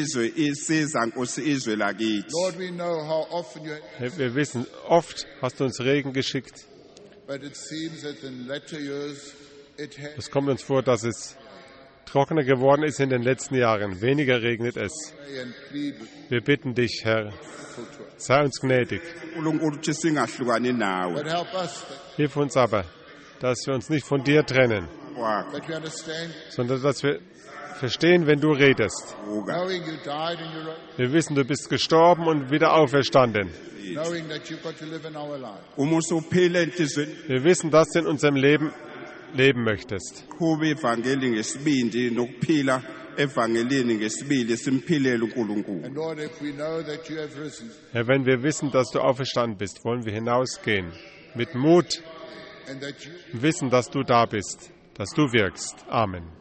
isiza Nkosi izwe lakithi. Lord, we know how often you Herr, wir wissen, oft hast du uns Regen geschickt. but it seems that in latter years it has Es kommt uns vor, dass es trockener geworden ist in den letzten Jahren. Weniger regnet es. and plead Wir bitten dich, Herr, to us. sei uns gnädig. uNkulunkulu uthi singahlukani nawe. But help us Hilf uns aber, dass wir uns nicht von dir trennen, Kwakho. that we understand, sondern dass wir verstehen, wenn du redest. knowing you died and you rose, Wir wissen, du bist gestorben und wieder auferstanden. knowing that you've got to live in our life. Uma usuphila enhlizweni Wir wissen, dass du in unserem Leben leben möchtest. qhuba ivangeli ngesibindi nokuphila evangelini ngesibili simphilele uNkulunkulu. And Lord, if we know that you have risen Herr, wenn wir wissen, dass du auferstanden bist, wollen wir hinausgehen. Mit Mut and that you wissen, dass du da bist, dass du wirkst. Amen.